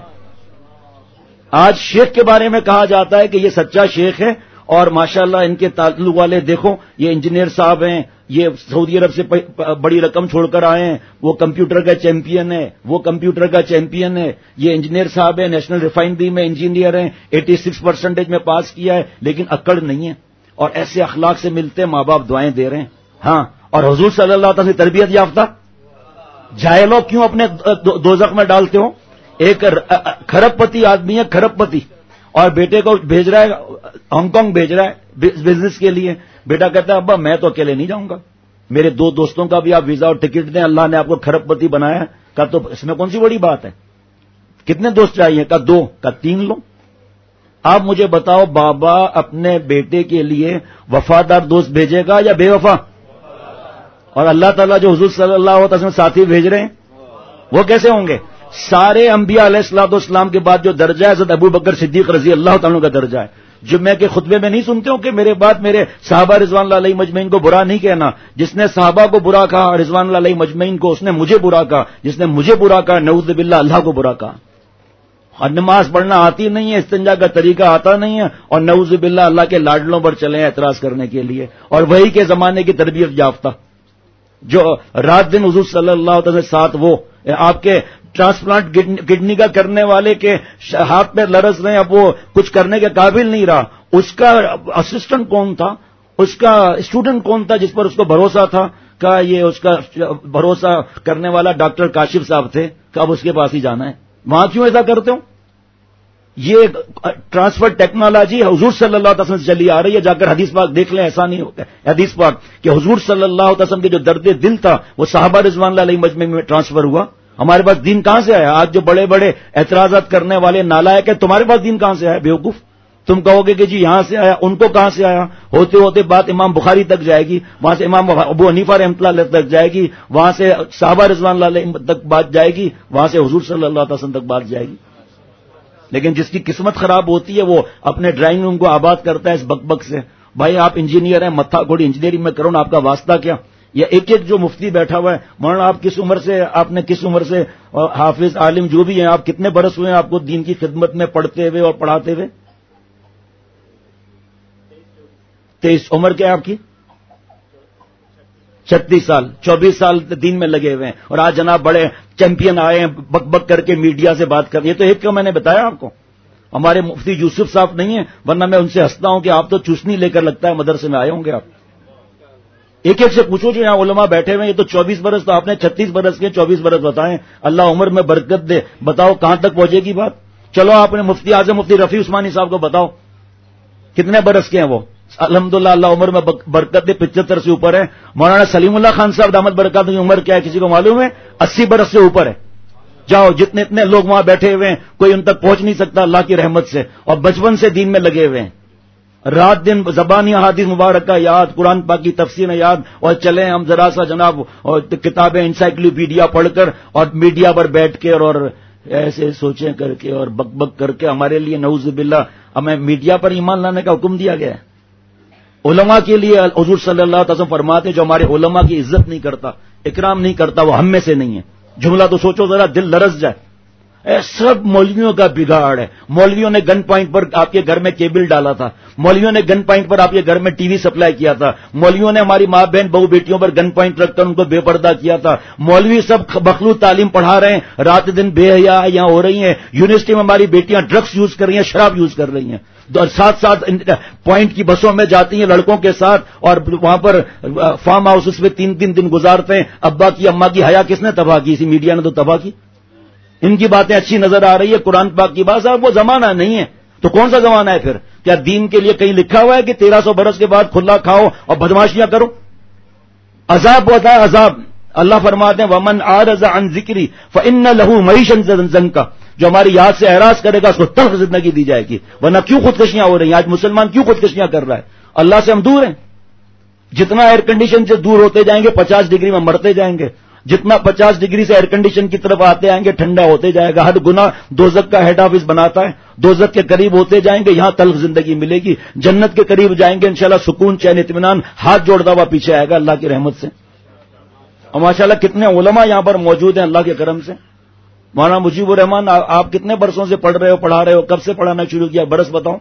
آج شیخ کے بارے میں کہا جاتا ہے کہ یہ سچا شیخ ہے, اور ماشاءاللہ ان کے تعلق والے دیکھو, یہ انجینئر صاحب ہیں, یہ سعودی عرب سے بڑی رقم چھوڑ کر آئے ہیں, وہ کمپیوٹر کا چیمپئن ہے, وہ کمپیوٹر کا چیمپئن ہے. یہ انجینئر صاحب ہیں, نیشنل ریفائنری میں انجینئر ہیں, ایٹی سکس پرسنٹیج میں پاس کیا ہے, لیکن اکڑ نہیں ہے. اور ایسے اخلاق سے ملتے ماں باپ دعائیں دے رہے ہیں. ہاں, اور حضور صلی اللہ علیہ وسلم کی تربیت یافتہ جاہلوں کیوں اپنے دوزخ میں ڈالتے ہو؟ ایک کھرب پتی آدمی ہے, کھرب پتی, اور بیٹے کو بھیج رہا ہے ہانگ کانگ, بھیج رہا ہے بزنس کے لیے. بیٹا کہتا ہے ابا میں تو اکیلے نہیں جاؤں گا, میرے دو دوستوں کا بھی آپ ویزا اور ٹکٹ دیں, اللہ نے آپ کو کھرب پتی بنایا ہے. کہا تو اس میں کون سی بڑی بات ہے, کتنے دوست چاہیے؟ کہا دو. کہا تین لو. آپ مجھے بتاؤ بابا اپنے بیٹے کے لیے وفادار دوست بھیجے گا یا بے وفا؟ اور اللہ تعالیٰ جو حضور صلی اللہ علیہ وسلم ساتھی بھیج رہے ہیں وہ کیسے ہوں گے؟ سارے انبیاء علیہ الصلوۃ والسلام کے بعد جو درجہ ہے حضرت ابو بکر صدیق رضی اللہ تعالیٰ کا درجہ ہے. جمعے کے خطبے میں نہیں سنتے ہو کہ میرے بعد میرے صحابہ رضوان اللہ علیہم اجمعین کو برا نہیں کہنا. جس نے صحابہ کو برا کہا رضوان اللہ علیہم اجمعین کو, اس نے مجھے برا کہا. جس نے مجھے برا کہا نعوذ باللہ اللہ کو برا کہا. اور نماز پڑھنا آتی نہیں ہے, استنجا کا طریقہ آتا نہیں ہے, اور نعوذ باللہ اللہ کے لاڈلوں پر چلے ہیں اعتراض کرنے کے لیے. اور وہی کے زمانے کی تربیت یافتہ جو رات دن حضور صلی اللہ علیہ وسلم ساتھ, وہ آپ کے ٹرانسپلانٹ کڈنی کا کرنے والے کے ہاتھ میں لرز رہے, اب وہ کچھ کرنے کے قابل نہیں رہا. اس کا اسسٹنٹ کون تھا, اس کا اسٹوڈنٹ کون تھا جس پر اس کو بھروسہ تھا؟ کہ یہ اس کا بھروسہ کرنے والا ڈاکٹر کاشف صاحب تھے. کہ اب اس کے پاس ہی جانا ہے. وہاں کیوں ایسا کرتے ہو؟ یہ ٹرانسفر ٹیکنالوجی حضور صلی اللہ علیہ وسلم سے چلی آ رہی ہے. جا کر حدیث پاک دیکھ لیں, ایسا نہیں ہوتا. حدیث پاک کہ حضور صلی اللہ علیہ وسلم کے جو درد دل تھا وہ صحابہ رضوان اللہ علیہم اجمعین میں ٹرانسفر ہوا. ہمارے پاس دین کہاں سے آیا؟ آج جو بڑے بڑے اعتراضات کرنے والے نالائق ہیں, تمہارے پاس دین کہاں سے آیا بیوقوف؟ تم کہو گے کہ جی یہاں سے آیا, ان کو کہاں سے آیا؟ ہوتے ہوتے بات امام بخاری تک جائے گی, وہاں سے امام ابو حنیفہ رحمۃ اللہ علیہ تک جائے گی, وہاں سے صحابہ رضوان اللہ علیہم تک بات جائے گی, وہاں سے حضور صلی اللہ علیہ وسلم تک بات جائے گی. لیکن جس کی قسمت خراب ہوتی ہے وہ اپنے ڈرائنگ روم کو آباد کرتا ہے اس بک بک سے. بھائی آپ انجینئر ہیں, متھا گوڑی انجینئرنگ میں کرو نا, آپ کا واسطہ کیا؟ یا ایک ایک جو مفتی بیٹھا ہوا ہے, مولانا آپ کس عمر سے, آپ نے کس عمر سے, حافظ عالم جو بھی ہیں, آپ کتنے برس ہوئے ہیں آپ کو دین کی خدمت میں پڑھتے ہوئے اور پڑھاتے ہوئے؟ تیئیس. عمر کیا ہے آپ کی؟ چھتیس سال. چوبیس سال دین میں لگے ہوئے ہیں, اور آج جناب بڑے چیمپئن آئے ہیں بک بک کر کے میڈیا سے بات کر. یہ تو ایک کا میں نے بتایا آپ کو, ہمارے مفتی یوسف صاحب نہیں ہیں, ورنہ میں ان سے ہنستا ہوں کہ آپ تو چوسنی لے کر لگتا ہے مدرسے میں آئے ہوں گے آپ. ایک ایک سے پوچھو جو یہاں علماء بیٹھے ہوئے ہیں, یہ تو چوبیس برس, تو آپ نے چھتیس برس کے چوبیس برس بتائیں. اللہ عمر میں برکت دے. بتاؤ کہاں تک پہنچے گی بات؟ چلو آپ نے مفتی اعظم مفتی رفیع عثمانی صاحب کو بتاؤ کتنے برس کے ہیں وہ؟ الحمدللہ اللہ عمر میں برکت دے, پچہتر سے اوپر ہے. مولانا سلیم اللہ خان صاحب دامت برکات کی عمر کیا ہے کسی کو معلوم ہے؟ اسی برس سے اوپر ہے. جاؤ, جتنے اتنے لوگ وہاں بیٹھے ہوئے ہیں, کوئی ان تک پہنچ نہیں سکتا اللہ کی رحمت سے, اور بچپن سے دین میں لگے ہوئے ہیں. رات دن زبانی احادیث مبارکہ یاد, قرآن پاک کی تفسیر یاد, اور چلیں ہم ذرا سا جناب اور کتابیں انسائکلوپیڈیا پڑھ کر اور میڈیا پر بیٹھ کے اور ایسے سوچیں کر کے اور بک بک کر کے, ہمارے لیے نعوذ باللہ ہمیں میڈیا پر ایمان لانے کا حکم دیا گیا ہے. علماء کے لیے حضور صلی اللہ علیہ وسلم فرماتے ہیں جو ہمارے علماء کی عزت نہیں کرتا, اکرام نہیں کرتا, وہ ہم میں سے نہیں ہے. جملہ تو سوچو ذرا, دل لرز جائے. سب مولویوں کا بگاڑ ہے. مولویوں نے گن پوائنٹ پر آپ کے گھر میں کیبل ڈالا تھا, مولویوں نے گن پوائنٹ پر آپ کے گھر میں ٹی وی سپلائی کیا تھا, مولویوں نے ہماری ماں بہن بہو بیٹیوں پر گن پوائنٹ رکھ کر ان کو بے پردہ کیا تھا. مولوی سب مخلوط تعلیم پڑھا رہے ہیں, رات دن بے حیا یہاں ہو رہی ہیں. یونیورسٹی میں ہماری بیٹیاں ڈرگس یوز کر رہی ہیں, شراب یوز کر رہی ہیں, اور ساتھ ساتھ پوائنٹ کی بسوں میں جاتی ہیں لڑکوں کے ساتھ, اور وہاں پر فارم ہاؤس اس میں تین تین دن گزارتے ہیں. ابا کی اماں کی حیا کس نے تباہ کی؟ اسی میڈیا نے تو تباہ کی. ان کی باتیں اچھی نظر آ رہی ہے, قرآن پاک کی بات صاحب وہ زمانہ نہیں ہے. تو کون سا زمانہ ہے پھر؟ کیا دین کے لیے کہیں لکھا ہوا ہے کہ تیرہ سو برس کے بعد کھلا کھاؤ اور بدماشیاں کرو؟ عذاب ہوتا ہے عذاب. اللہ فرماتے ہیں ومن اعرض عن ذکری فان له معیشۃ ضنکا, جو ہماری یاد سے اعراض کرے گا اس کو تلخ زندگی دی جائے گی. ورنہ کیوں خودکشیاں ہو رہی ہیں؟ آج مسلمان کیوں خودکشیاں کر رہا ہے؟ اللہ سے ہم دور ہیں. جتنا ایئر کنڈیشن سے دور ہوتے جائیں گے پچاس ڈگری میں مرتے جائیں گے. جتنا پچاس ڈگری سے ایئر کنڈیشن کی طرف آتے آئیں گے ٹھنڈا ہوتے جائے گا. ہر گناہ دوزخ کا ہیڈ آفس بناتا ہے. دوزخ کے قریب ہوتے جائیں گے یہاں تلخ زندگی ملے گی. جنت کے قریب جائیں گے انشاءاللہ سکون چین اطمینان ہاتھ جوڑتا ہوا پیچھے آئے گا اللہ کی رحمت سے. اور ماشاءاللہ کتنے علماء یہاں پر موجود ہیں اللہ کے کرم سے. مولانا مجیب الرحمان آپ کتنے برسوں سے پڑھ رہے ہو پڑھا رہے ہو؟ کب سے پڑھانا شروع کیا؟ برس بتاؤ.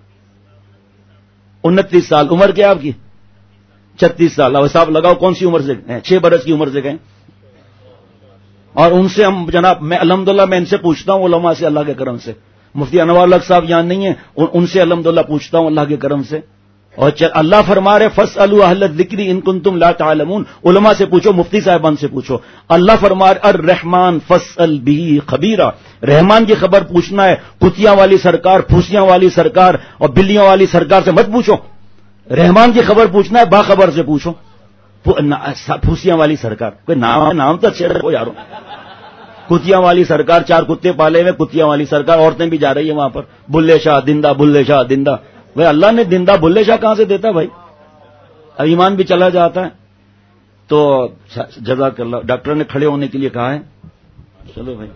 انتیس سال. عمر کیا آپ کی؟ چھتیس سال. اب حساب لگاؤ کون سی عمر سے گئے؟ چھ برس کی عمر سے گئے. اور ان سے ہم جناب میں الحمدللہ میں ان سے پوچھتا ہوں علماء سے اللہ کے کرم سے. مفتی انوار الحق صاحب یہاں نہیں ہیں, ان سے الحمدللہ پوچھتا ہوں اللہ کے کرم سے. اور اللہ فرما رہے فاسألوا اہل الذکر ان کنتم لا تعلمون. علماء سے پوچھو, مفتی صاحبان سے پوچھو. اللہ فرما رہے الرحمن فاسأل به خبیرا. رحمان کی خبر پوچھنا ہے, کتیاں والی سرکار, پھوسیاں والی سرکار اور بلیوں والی سرکار سے مت پوچھو. رحمان کی خبر پوچھنا ہے باخبر سے پوچھو. پھوسیاں والی سرکار کوئی نام نام تو اچھے رکھو یارو. کتیاں والی سرکار, چار کتے پالے ہوئے, کتیاں والی سرکار. عورتیں بھی جا رہی ہیں وہاں پر, بلے شاہ دندہ بلے شاہ دندہ. بھائی اللہ نے دندہ بلے شاہ کہاں سے دیتا بھائی؟ ایمان بھی چلا جاتا ہے. تو جزاک اللہ. ڈاکٹر نے کھڑے ہونے کے لیے کہا ہے. چلو بھائی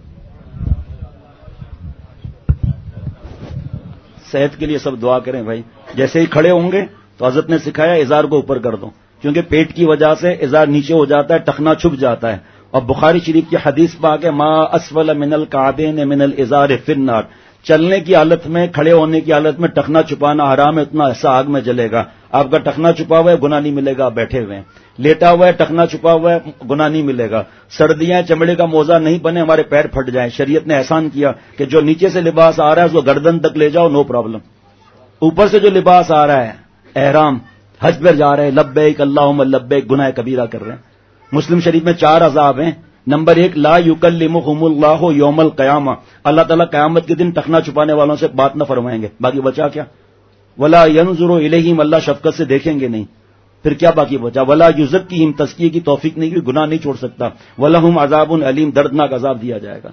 صحت کے لیے سب دعا کریں بھائی. جیسے ہی کھڑے ہوں گے تو حضرت نے سکھایا ازار کو اوپر کر دو, کیونکہ پیٹ کی وجہ سے ازار نیچے ہو جاتا ہے, ٹخنا چھپ جاتا ہے. اور بخاری شریف کی حدیث پاک ہے ما اسفل من الکعبین من الازار فی النار. چلنے کی حالت میں, کھڑے ہونے کی حالت میں ٹخنا چھپانا حرام ہے, اتنا ایسا آگ میں جلے گا. آپ کا ٹخنا چھپا ہوا ہے گناہ نہیں ملے گا, آپ بیٹھے ہوئے ہیں. لیٹا ہوا ہے ٹخنا چھپا ہوا ہے گناہ نہیں ملے گا. سردیاں چمڑے کا موزہ نہیں بنے, ہمارے پیر پھٹ جائیں. شریعت نے احسان کیا کہ جو نیچے سے لباس آ رہا ہے اس کو گردن تک لے جاؤ, نو پرابلم. اوپر سے جو لباس آ رہا ہے احرام, حج پر جا رہے ہیں, لبیک اللہم لبیک, گناہ کبیرہ کر رہے ہیں. مسلم شریف میں چار عذاب ہیں. نمبر ایک لا یکلمہم اللہ یوم القیامہ, اللہ تعالیٰ قیامت کے دن ٹخنا چھپانے والوں سے بات نہ فرمائیں گے. باقی بچا کیا؟ ولا ینظر الیہم, اللہ شفقت سے دیکھیں گے نہیں. پھر کیا باقی بچا؟ ولا یزکیہم, تزکیے کی توفیق نہیں ہوئی, گناہ نہیں چھوڑ سکتا. ولہم عذاب علیم, دردناک عذاب دیا جائے گا.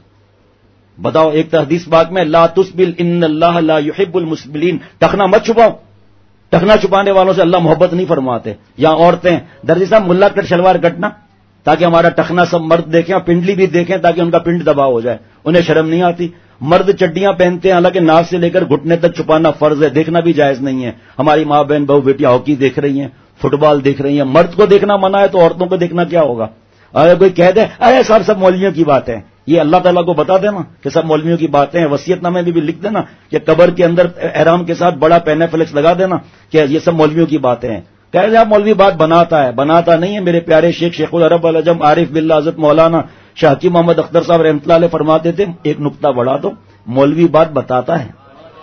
بتاؤ ایک حدیث پاک میں لا تسبل ان اللہ لا یحب المسبلین, ٹخنا مت چھپاؤ. ٹخنا چھپانے والوں سے اللہ محبت نہیں فرماتے. یہاں عورتیں درجی صاحب ملا کٹ شلوار کٹنا تاکہ ہمارا ٹخنا سب مرد دیکھیں, اور پنڈلی بھی دیکھیں تاکہ ان کا پنڈ دبا ہو جائے. انہیں شرم نہیں آتی. مرد چڈیاں پہنتے ہیں, حالانکہ ناف سے لے کر گھٹنے تک چھپانا فرض ہے, دیکھنا بھی جائز نہیں ہے. ہماری ماں بہن بہو بیٹیاں ہاکی دیکھ رہی ہیں, فٹ بال دیکھ رہی ہیں. مرد کو دیکھنا منع ہے تو عورتوں کو دیکھنا کیا ہوگا؟ اگر کوئی کہہ دے ارے صاحب سب مولویوں کی بات ہے, یہ اللہ تعالیٰ کو بتا دینا کہ سب مولویوں کی باتیں ہیں. وصیت نامے میں بھی لکھ دینا کہ قبر کے اندر احرام کے ساتھ بڑا پین فلیکس لگا دینا کہ یہ سب مولویوں کی باتیں ہیں. کہہ رہے آپ مولوی بات بناتا ہے, بناتا نہیں ہے. میرے پیارے شیخ شیخ العرب العجم عارف باللہ حضرت مولانا شاہ حکیم محمد اختر صاحب رحمۃ اللہ علیہ فرماتے تھے ایک نقطہ بڑھا دو, مولوی بات بتاتا ہے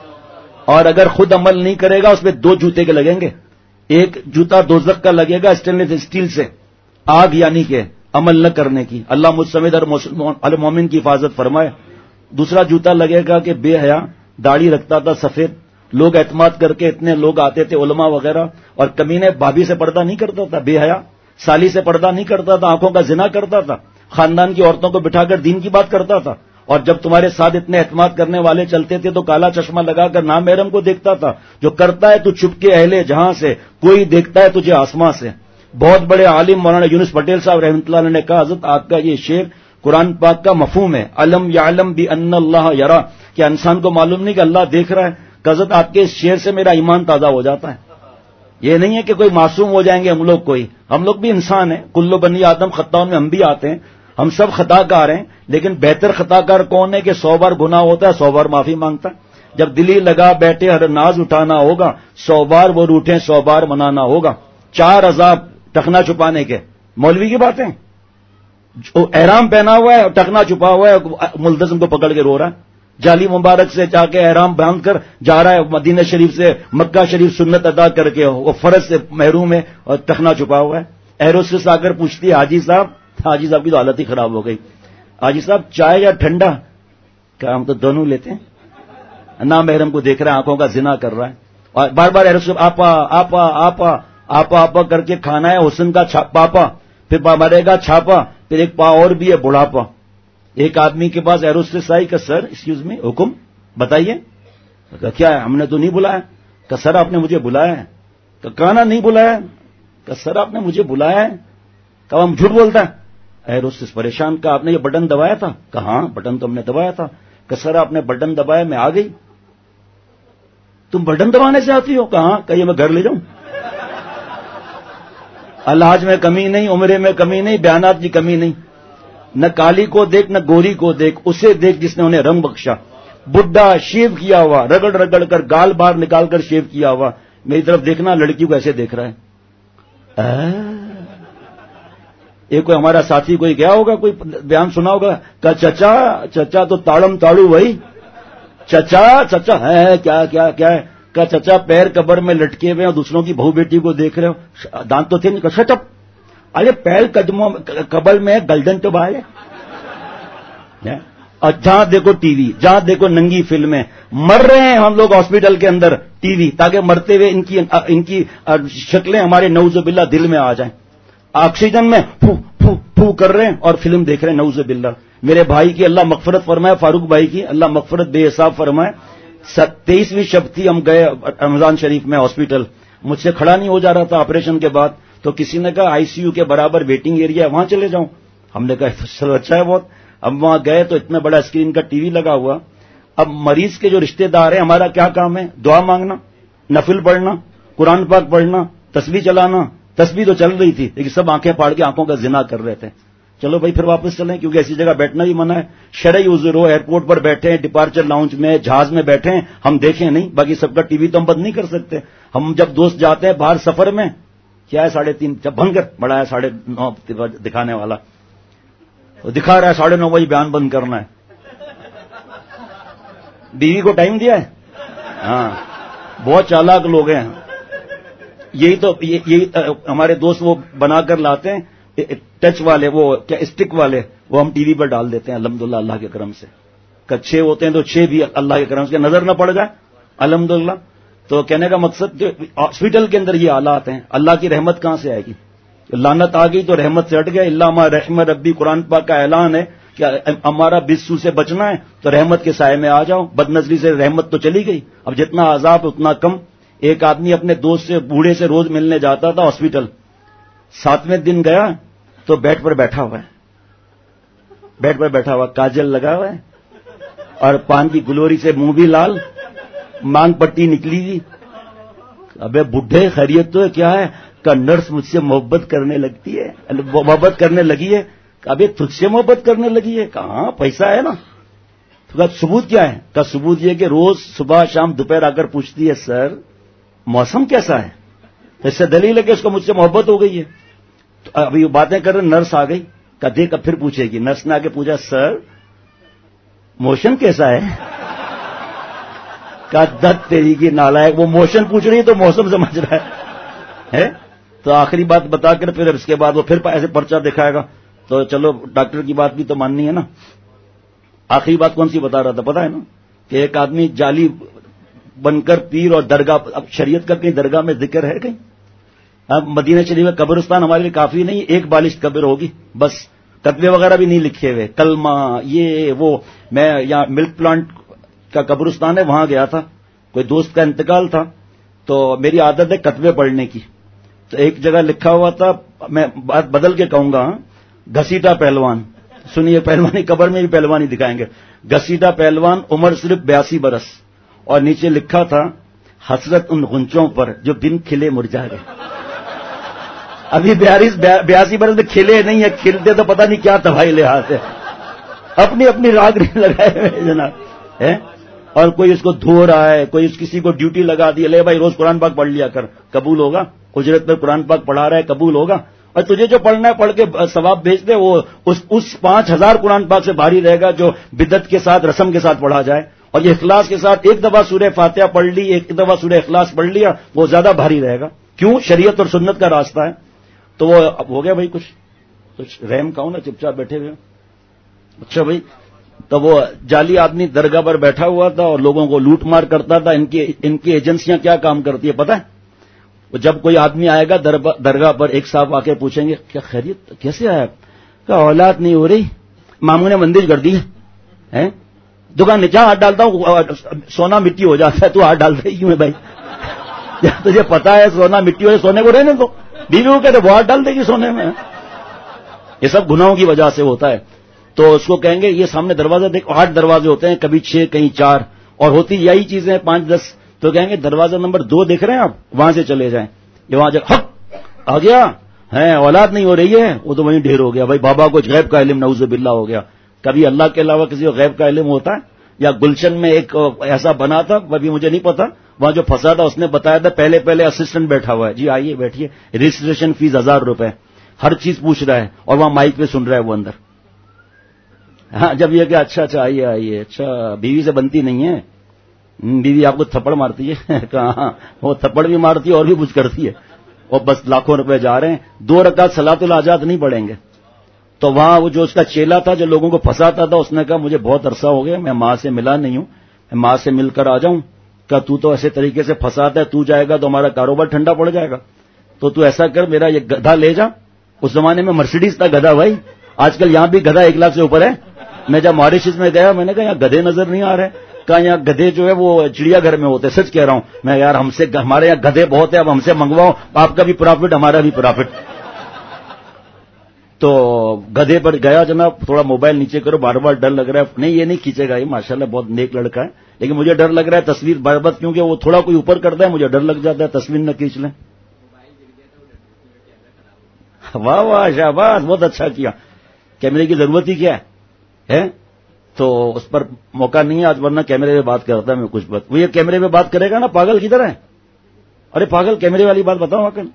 اور اگر خود عمل نہیں کرے گا اس پہ دو جوتے کے لگیں گے. ایک جوتا دوزخ کا لگے گا اسٹینلیس اسٹیل سے, آگ یعنی کہ عمل نہ کرنے کی, اللہ مجھ سمیت ہر المومن کی حفاظت فرمائے. دوسرا جوتا لگے گا کہ بے حیا, داڑھی رکھتا تھا سفید, لوگ اعتماد کر کے اتنے لوگ آتے تھے علماء وغیرہ, اور کمینے بھابھی سے پردہ نہیں کرتا تھا, بے حیا سالی سے پردہ نہیں کرتا تھا, آنکھوں کا زنا کرتا تھا, خاندان کی عورتوں کو بٹھا کر دین کی بات کرتا تھا. اور جب تمہارے ساتھ اتنے اعتماد کرنے والے چلتے تھے تو کالا چشمہ لگا کر نامحرم کو دیکھتا تھا. جو کرتا ہے تو چھپ کے اہل جہاں سے, کوئی دیکھتا ہے تجھے آسمان سے. بہت بڑے عالم مولانا یونس پٹیل صاحب رحمۃ اللہ علیہ نے کہا حضرت آپ کا یہ شعر قرآن پاک کا مفہوم ہے, علم یعلم بان اللہ یرا, کہ انسان کو معلوم نہیں کہ اللہ دیکھ رہا ہے. حضرت آپ کے اس شعر سے میرا ایمان تازہ ہو جاتا ہے. یہ نہیں ہے کہ کوئی معصوم ہو جائیں گے ہم لوگ, کوئی ہم لوگ بھی انسان ہیں, کلو بنی آدم خطاؤں میں ہم بھی آتے ہیں. ہم سب خطا کار ہیں، لیکن بہتر خطا کار کون ہے کہ سو بار گناہ ہوتا ہے، سو بار معافی مانگتا ہے. جب دلی لگا بیٹھے ہر ناز اٹھانا ہوگا، سو بار وہ روٹھیں سو بار منانا ہوگا. چار عذاب ٹخنا چھپانے کے، مولوی کی باتیں. جو احرام پہنا ہوا ہے، ٹخنا چھپا ہوا ہے، ملتزم کو پکڑ کے رو رہا ہے. جالی مبارک سے جا کے احرام باندھ کر جا رہا ہے مدینہ شریف سے مکہ شریف سنت ادا کر کے، وہ فرض سے محروم ہے اور ٹخنا چھپا ہوا ہے. ایروسس آ کر پوچھتی ہے حاجی صاحب، حاجی صاحب کی تو حالت ہی خراب ہو گئی. حاجی صاحب چائے یا ٹھنڈا؟ کہ ہم تو دونوں لیتے ہیں. نا محرم کو دیکھ رہا ہے، آنکھوں کا زنا کر رہا ہے، اور بار بار ایروسس آپا آپا آپا آپا آپا کر کے کھانا ہے حسن کا پاپا، پھر مرے گا چھاپا، پھر ایک پا اور بھی ہے بڑھاپا. ایک آدمی کے پاس ایروسس آئی کہ سر ایکسکیوز می، حکم بتائیے. کہ کیا ہے؟ ہم نے تو نہیں بلایا. کہ سر آپ نے مجھے بلایا ہے. کہ کہنا نہیں بلایا. کہ سر آپ نے مجھے بلایا ہے. کہ ہم جھوٹ بولتا ہے. ایروسس پریشان. کہ آپ نے یہ بٹن دبایا تھا؟ کہ ہاں بٹن تو ہم نے دبایا تھا. کہ سر آپ نے بٹن دبایا میں آ گئی. تم بٹن دبانے سے آتی ہو؟ کہ ہاں. کہ یہ میں گھر لے جاؤں؟ الحاج میں کمی نہیں، عمرے میں کمی نہیں، بیانات کی کمی نہیں. نہ کالی کو دیکھ نہ گوری کو دیکھ، اسے دیکھ جس نے انہیں رنگ بخشا. بڈھا شیو کیا ہوا، رگڑ رگڑ کر گال باہر نکال کر شیو کیا ہوا، میری طرف دیکھنا لڑکی کو ایسے دیکھ رہا ہے. ایک کوئی ہمارا ساتھی کوئی گیا ہوگا، کوئی بیان سنا ہوگا کہ چچا چچا تو تاڑم تاڑو بھائی، چچا چچا ہے کیا کیا کیا ہے. کہ چچا پیر قبر میں لٹکے ہوئے اور دوسروں کی بہو بیٹی کو دیکھ رہے ہو، دانت تو تھے نہیں. کہ شٹ اپ، ارے پیر قدموں قبر میں گلڈن تو بال ہے. اور جہاں دیکھو ٹی وی، جہاں دیکھو ننگی فلمیں. مر رہے ہیں ہم لوگ ہاسپٹل کے اندر ٹی وی، تاکہ مرتے ہوئے ان کی ان کی شکلیں ہمارے نعوذ باللہ دل میں آ جائیں. آکسیجن میں پھو پھو پھو کر رہے ہیں اور فلم دیکھ رہے ہیں نعوذ باللہ. میرے بھائی کی اللہ مغفرت فرمائے، فاروق بھائی کی اللہ مغفرت بے حساب فرمائے. تیئیسویں شب تھی، ہم گئے رمضان شریف میں ہاسپٹل. مجھ سے کھڑا نہیں ہو جا رہا تھا آپریشن کے بعد، تو کسی نے کہا آئی سی یو کے برابر ویٹنگ ایریا ہے، وہاں چلے جاؤں. ہم نے کہا چلو اچھا ہے بہت. اب وہاں گئے تو اتنا بڑا اسکرین کا ٹی وی لگا ہوا. اب مریض کے جو رشتہ دار ہیں، ہمارا کیا کام ہے؟ دعا مانگنا، نفل پڑھنا، قرآن پاک پڑھنا، تسبیح چلانا. تسبیح تو چل رہی تھی لیکن سب آنکھیں پاڑ کے آنکھوں کا زنا کر رہے تھے. چلو بھائی پھر واپس چلیں، کیونکہ ایسی جگہ بیٹھنا بھی منع ہے. شرعی عذر ہو، ایئرپورٹ پر بیٹھے ہیں، ڈپارچر لاؤنج میں، جہاز میں بیٹھے ہیں، ہم دیکھیں نہیں. باقی سب کا ٹی وی تو ہم بند نہیں کر سکتے. ہم جب دوست جاتے ہیں باہر سفر میں، کیا ہے ساڑھے تین جب بھنگر بڑا ہے ساڑھے نو دکھانے والا، دکھا رہا ہے ساڑھے نو بجے بیان بند کرنا ہے. بیوی کو ٹائم دیا ہے. ہاں بہت چالاک لوگ ہیں. یہی تو یہی ہمارے دوست وہ بنا کر لاتے ہیں ٹچ والے، وہ کیا اسٹک والے، وہ ہم ٹی وی پر ڈال دیتے ہیں. الحمدللہ اللہ کے کرم سے. کچھے ہوتے ہیں تو چھ بھی اللہ کے کرم سے نظر نہ پڑ جائے الحمدللہ. تو کہنے کا مقصد جو ہاسپٹل کے اندر یہ حالات ہیں، اللہ کی رحمت کہاں سے آئے گی؟ لعنت آ گئی تو رحمت سے ہٹ گئے. اللہ ما رحم ربی، قرآن پاک کا اعلان ہے کہ ہمارا بسو سے بچنا ہے تو رحمت کے سائے میں آ جاؤ. بد نظری سے رحمت تو چلی گئی. اب جتنا عذاب اتنا کم. ایک آدمی اپنے دوست سے بوڑھے سے روز ملنے جاتا تھا ہاسپٹل. ساتویں دن گیا تو بیڈ پر بیٹھا ہوا ہے، بیڈ پر بیٹھا ہوا، کاجل لگا ہوا ہے اور پان کی گلوری سے منہ بھی لال، مانگ پٹی نکلی ہوئی. ابے بڈھے خیریت تو ہے کیا ہے؟ کہ نرس مجھ سے محبت کرنے لگتی ہے، محبت کرنے لگی ہے. ابے تجھ سے محبت کرنے لگی ہے؟ کہاں پیسہ ہے نا. تو ثبوت کیا ہے؟ کا ثبوت یہ کہ روز صبح شام دوپہر آ کر پوچھتی ہے سر موسم کیسا ہے. اس سے دلیل ہے کہ اس کو مجھ سے محبت ہو گئی ہے. تو ابھی باتیں کر رہے نرس آ گئی. کہ دیکھ اب پھر پوچھے گی. نرس نے آ کے پوچھا سر موشن کیسا ہے؟ کا دت تیری کی نالائق، وہ موشن پوچھ رہی ہے تو موسم سمجھ رہا ہے. تو آخری بات بتا کر پھر اس کے بعد وہ پھر ایسے پرچہ دکھائے گا. تو چلو ڈاکٹر کی بات بھی تو ماننی ہے نا. آخری بات کون سی بتا رہا تھا پتا ہے نا؟ کہ ایک آدمی جعلی بن کر پیر اور درگاہ، اب شریعت کا کہیں درگاہ میں ذکر ہے کہیں؟ اب مدینہ شریف میں قبرستان ہمارے لیے کافی نہیں، ایک بالشت قبر ہوگی بس، کتبے وغیرہ بھی نہیں لکھے ہوئے، کلمہ یہ وہ. میں یہاں ملک پلانٹ کا قبرستان ہے وہاں گیا تھا، کوئی دوست کا انتقال تھا تو میری عادت ہے کتبے پڑھنے کی. تو ایک جگہ لکھا ہوا تھا، میں بات بدل کے کہوں گا، گھسیٹا پہلوان. سنیے پہلوانی قبر میں بھی پہلوانی دکھائیں گے. گھسیٹا پہلوان، عمر صرف بیاسی برس، اور نیچے لکھا تھا حسرت ان غنچوں پر جو بن کھلے مرجا گئے. ابھی بیالیس بیاسی برس میں کھلے نہیں ہے، کھلتے تو پتہ نہیں کیا تباہی لے آتے، اپنی اپنی راگ نہیں لگائے ہوئے جناب ہے. اور کوئی اس کو دھو رہا ہے، کوئی اس کسی کو ڈیوٹی لگا دی، لے بھائی روز قرآن پاک پڑھ لیا کر، قبول ہوگا؟ اجرت پر قرآن پاک پڑھا رہا ہے، قبول ہوگا؟ اور تجھے جو پڑھنا ہے پڑھ کے ثواب بھیج دے، وہ اس اس پانچ ہزار قرآن پاک سے بھاری رہے گا جو بدعت کے ساتھ رسم کے ساتھ پڑھا جائے. اور یہ اخلاص کے ساتھ ایک دفعہ سورہ فاتحہ پڑھ لی، ایک دفعہ سورہ اخلاص پڑھ لیا، وہ زیادہ بھاری رہے گا. کیوں؟ شریعت اور سنت کا راستہ ہے. تو وہ اب ہو گیا بھائی کچھ کچھ رحم کہوں نا، چپ چاپ بیٹھے ہوئے. اچھا بھائی، تو وہ جعلی آدمی درگاہ پر بیٹھا ہوا تھا اور لوگوں کو لوٹ مار کرتا تھا. ان کی ان کی ایجنسیاں کیا کام کرتی ہے پتہ ہے؟ جب کوئی آدمی آئے گا درگاہ پر، ایک صاحب آ کے پوچھیں گے کیا خیریت، کیسے آیا؟ کہ اولاد نہیں ہو رہی، ماموں نے بندش کر دی ہے، دکان نیچا ہاتھ ڈالتا ہوں سونا مٹی ہو جاتا ہے، تو ہاتھ ڈالتا ہی کیوں ہے بھائی؟ تجھے پتا ہے سونا مٹی ہو جائے، سونے کو رہنے دو. بیوی کو کہتے وہ ہاتھ ڈال دے گی سونے میں. یہ سب گناہوں کی وجہ سے ہوتا ہے. تو اس کو کہیں گے یہ سامنے دروازہ دیکھ، آٹھ دروازے ہوتے ہیں، کبھی چھ کہیں چار، اور ہوتی یہی چیزیں پانچ دس. تو کہیں گے دروازہ نمبر دو دیکھ رہے ہیں آپ، وہاں سے چلے جائیں. یہ وہاں جا حق آ گیا ہے، اولاد نہیں ہو رہی ہے، وہ تو وہیں ڈھیر ہو گیا بھائی. بابا کو غیب کا علم نعوذ باللہ ہو گیا. کبھی اللہ کے علاوہ کسی کو غیب کا علم ہوتا ہے؟ یا گلشن میں ایک ایسا بنا تھا، ابھی مجھے نہیں پتا، وہاں جو پھنسا تھا اس نے بتایا تھا پہلے پہلے اسسٹنٹ بیٹھا ہوا ہے، جی آئیے بیٹھیے، رجسٹریشن فیس ہزار روپے، ہر چیز پوچھ رہا ہے، اور وہاں مائک پہ سن رہا ہے وہ اندر. ہاں جب یہ کہ اچھا اچھا آئیے آئیے، اچھا بیوی سے بنتی نہیں ہے؟ بیوی آپ کو تھپڑ مارتی ہے؟ کہاں، وہ تھپڑ بھی مارتی ہے اور بھی کچھ کرتی ہے، اور بس لاکھوں روپے جا رہے ہیں. دو رکعت صلاۃ الحاجات نہیں پڑھیں گے. تو وہاں وہ جو اس کا چیلا تھا جو لوگوں کو پھنساتا تھا، اس نے کہا مجھے بہت عرصہ ہو گیا میں ماں سے ملا نہیں ہوں، میں ماں سے مل کر آ جاؤں. کہ تو تو ایسے طریقے سے پھنساتا ہے، تو جائے گا تو ہمارا کاروبار ٹھنڈا پڑ جائے گا. تو تو ایسا کر میرا یہ گدھا لے جا. اس زمانے میں مرسیڈیز تھا گدھا بھائی، آج کل یہاں بھی گدھا ایک لاکھ سے اوپر ہے. میں جب ماریشس میں گیا میں نے کہا یہاں گدھے نظر نہیں آ رہے. کہا یہاں گدھے جو ہے وہ چڑیا گھر میں ہوتے. سچ کہہ رہا ہوں میں یار، ہم سے ہمارے یہاں گدھے بہت ہیں، اب ہم سے منگواؤ، آپ کا بھی پروفٹ ہمارا بھی پروفٹ. تو گدھے پر گیا جناب، تھوڑا موبائل نیچے کرو، بار بار ڈر لگ رہا ہے. نہیں یہ نہیں کھینچے گا، یہ ماشاءاللہ بہت نیک لڑکا ہے، لیکن مجھے ڈر لگ رہا ہے تصویر بار بار، کیونکہ وہ تھوڑا کوئی اوپر کرتا ہے مجھے ڈر لگ جاتا ہے تصویر نہ کھینچ لیں. واہ واہ شاباش، بہت اچھا کیا. کیمرے کی ضرورت ہی کیا ہے؟ تو اس پر موقع نہیں ہے آج، ورنہ کیمرے پہ بات کرتا میں کچھ بات. وہ یہ کیمرے پہ بات کرے گا نا، پاگل کدھر ہے؟ ارے پاگل کیمرے والی بات بتاؤ آکل،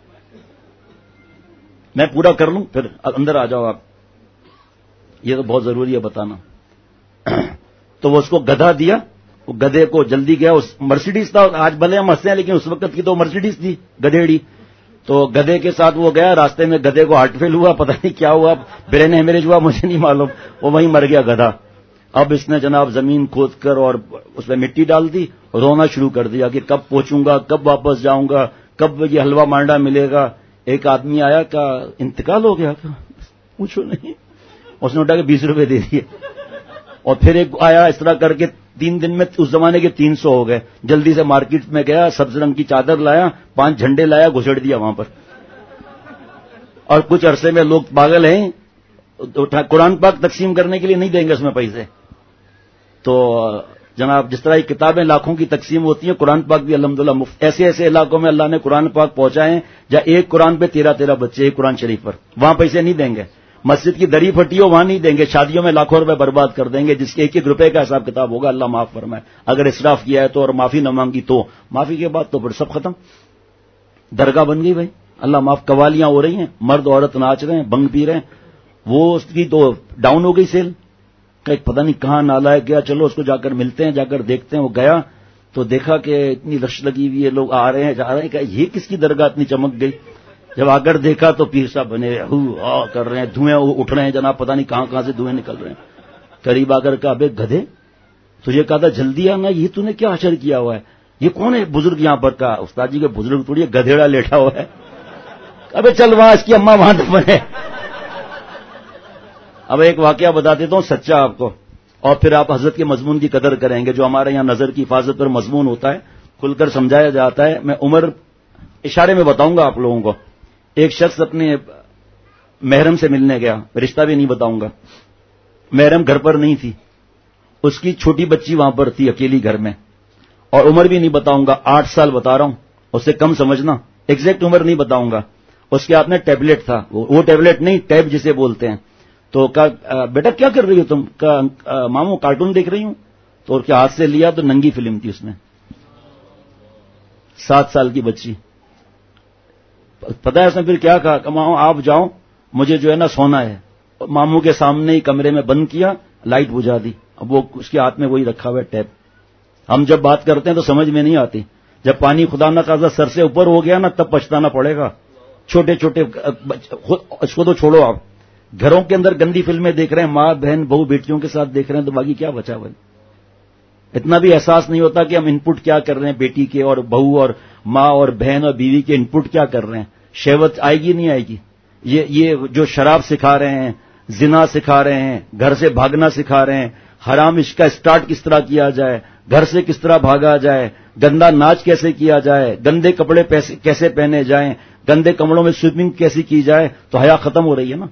میں پورا کر لوں پھر اندر آ جاؤ آپ. یہ تو بہت ضروری ہے بتانا. تو وہ اس کو گدھا دیا، وہ گدھے کو جلدی گیا. اس مرسیڈیز تھا، آج بھلے ہم ہنستے ہیں لیکن اس وقت کی تو مرسیڈیز تھی گدھیڑی. تو گدھے کے ساتھ وہ گیا، راستے میں گدھے کو ہارٹ فیل ہوا، پتہ نہیں کیا ہوا، برین ہیمریج ہوا، مجھے نہیں معلوم، وہ وہیں مر گیا گدھا. اب اس نے جناب زمین کھود کر اور اس میں مٹی ڈال دی، رونا شروع کر دیا کہ کب پہنچوں گا، کب واپس جاؤں گا، کب یہ حلوہ مانڈا ملے گا. ایک آدمی آیا کہ انتقال ہو گیا، پوچھو نہیں. اس نے اٹھا کے بیس روپے دے دیے. اور پھر ایک آیا اس طرح کر کے، تین دن میں اس زمانے کے تین سو ہو گئے. جلدی سے مارکیٹ میں گیا، سبز رنگ کی چادر لایا، پانچ جھنڈے لایا، گھسڑ دیا وہاں پر. اور کچھ عرصے میں لوگ پاگل ہیں، قرآن پاک تقسیم کرنے کے لیے نہیں دیں گے اس میں پیسے. تو جناب جس طرح کتابیں لاکھوں کی تقسیم ہوتی ہیں، قرآن پاک بھی الحمدللہ مفت. ایسے ایسے علاقوں میں اللہ نے قرآن پاک پہنچائے ہیں جہاں ایک قرآن پہ تیرہ تیرہ بچے، ایک قرآن شریف پر، وہاں پیسے نہیں دیں گے. مسجد کی دری پھٹی ہو وہاں نہیں دیں گے، شادیوں میں لاکھوں روپے برباد کر دیں گے، جس کے ایک ایک روپے کا حساب کتاب ہوگا. اللہ معاف فرمائے، اگر اسراف کیا ہے تو اور معافی نہ مانگی تو معافی کے بعد تو پھر سب ختم. درگاہ بن گئی بھائی، اللہ معاف. قوالیاں ہو رہی ہیں، مرد عورت ناچ رہے ہیں، بنگ پی رہے ہیں. وہ اس کی تو ڈاؤن ہو گئی سیل، کہ پتہ نہیں کہاں نالا ہے گیا، چلو اس کو جا کر ملتے ہیں، جا کر دیکھتے ہیں. وہ گیا تو دیکھا کہ اتنی رش لگی ہوئی ہے، لوگ آ رہے ہیں جا رہے ہیں، کہ یہ کس کی درگاہ اتنی چمک گئی. جب آ کر دیکھا تو پیر صاحب بنے ہو آ کر رہے ہیں، دھوئیں اٹھ رہے ہیں جناب، پتہ نہیں کہاں کہاں سے دھوئیں نکل رہے ہیں. قریب آ کر کہا ابے گدھے، تجھے کہا تھا جلدی آنا، یہ تو نے کیا اشر کیا ہوا ہے؟ یہ کون ہے بزرگ یہاں پر؟ کا استاد جی کے بزرگ تھوڑی گدھیڑا لیٹا ہوا ہے. ابے چل وہاں اس کی اماں وہاں بنے. اب ایک واقعہ بتا دیتا ہوں سچا آپ کو، اور پھر آپ حضرت کے مضمون کی قدر کریں گے. جو ہمارے یہاں نظر کی حفاظت پر مضمون ہوتا ہے، کھل کر سمجھایا جاتا ہے. میں عمر اشارے میں بتاؤں گا آپ لوگوں کو. ایک شخص اپنے محرم سے ملنے گیا، رشتہ بھی نہیں بتاؤں گا، محرم گھر پر نہیں تھی، اس کی چھوٹی بچی وہاں پر تھی اکیلی گھر میں، اور عمر بھی نہیں بتاؤں گا، آٹھ سال بتا رہا ہوں، اس سے کم سمجھنا، ایگزیکٹ عمر نہیں بتاؤں گا. اس کے ہاتھ میں ٹیبلٹ تھا, وہ ٹیبلٹ نہیں ٹیب جسے بولتے ہیں. تو کہا بیٹا کیا کر رہی ہو تم؟ کہا ماموں کارٹون دیکھ رہی ہوں. تو اس کے ہاتھ سے لیا تو ننگی فلم تھی اس میں, سات سال کی بچی. پتا ہے اس نے پھر کیا کہا کہ ماموں آپ جاؤ, مجھے جو ہے نا سونا ہے. ماموں کے سامنے ہی کمرے میں بند کیا, لائٹ بجھا دی. اب وہ اس کے ہاتھ میں وہی رکھا ہوا ہے ٹیپ. ہم جب بات کرتے ہیں تو سمجھ میں نہیں آتی, جب پانی خدا نہ خاصا سر سے اوپر ہو گیا نا تب پچھتانا پڑے گا. چھوٹے چھوٹے اس کو تو چھوڑو, آپ گھروں کے اندر گندی فلمیں دیکھ رہے ہیں, ماں بہن بہو بیٹیوں کے ساتھ دیکھ رہے ہیں, تو باقی کیا بچا بھائی؟ اتنا بھی احساس نہیں ہوتا کہ ہم ان پٹ کیا کر رہے ہیں بیٹی کے, اور بہو اور ماں اور بہن اور بیوی کے ان پٹ کیا کر رہے ہیں. شہوت آئے گی نہیں آئے گی؟ یہ یہ جو شراب سکھا رہے ہیں, زنا سکھا رہے ہیں, گھر سے بھاگنا سکھا رہے ہیں, حرام عشق کا اسٹارٹ کس طرح کیا جائے, گھر سے کس طرح بھاگا جائے, گندا ناچ کیسے کیا جائے, گندے کپڑے کیسے پہنے جائیں, گندے کمروں میں سوئمنگ کیسی کی جائے, تو حیا ختم ہو رہی ہے نا.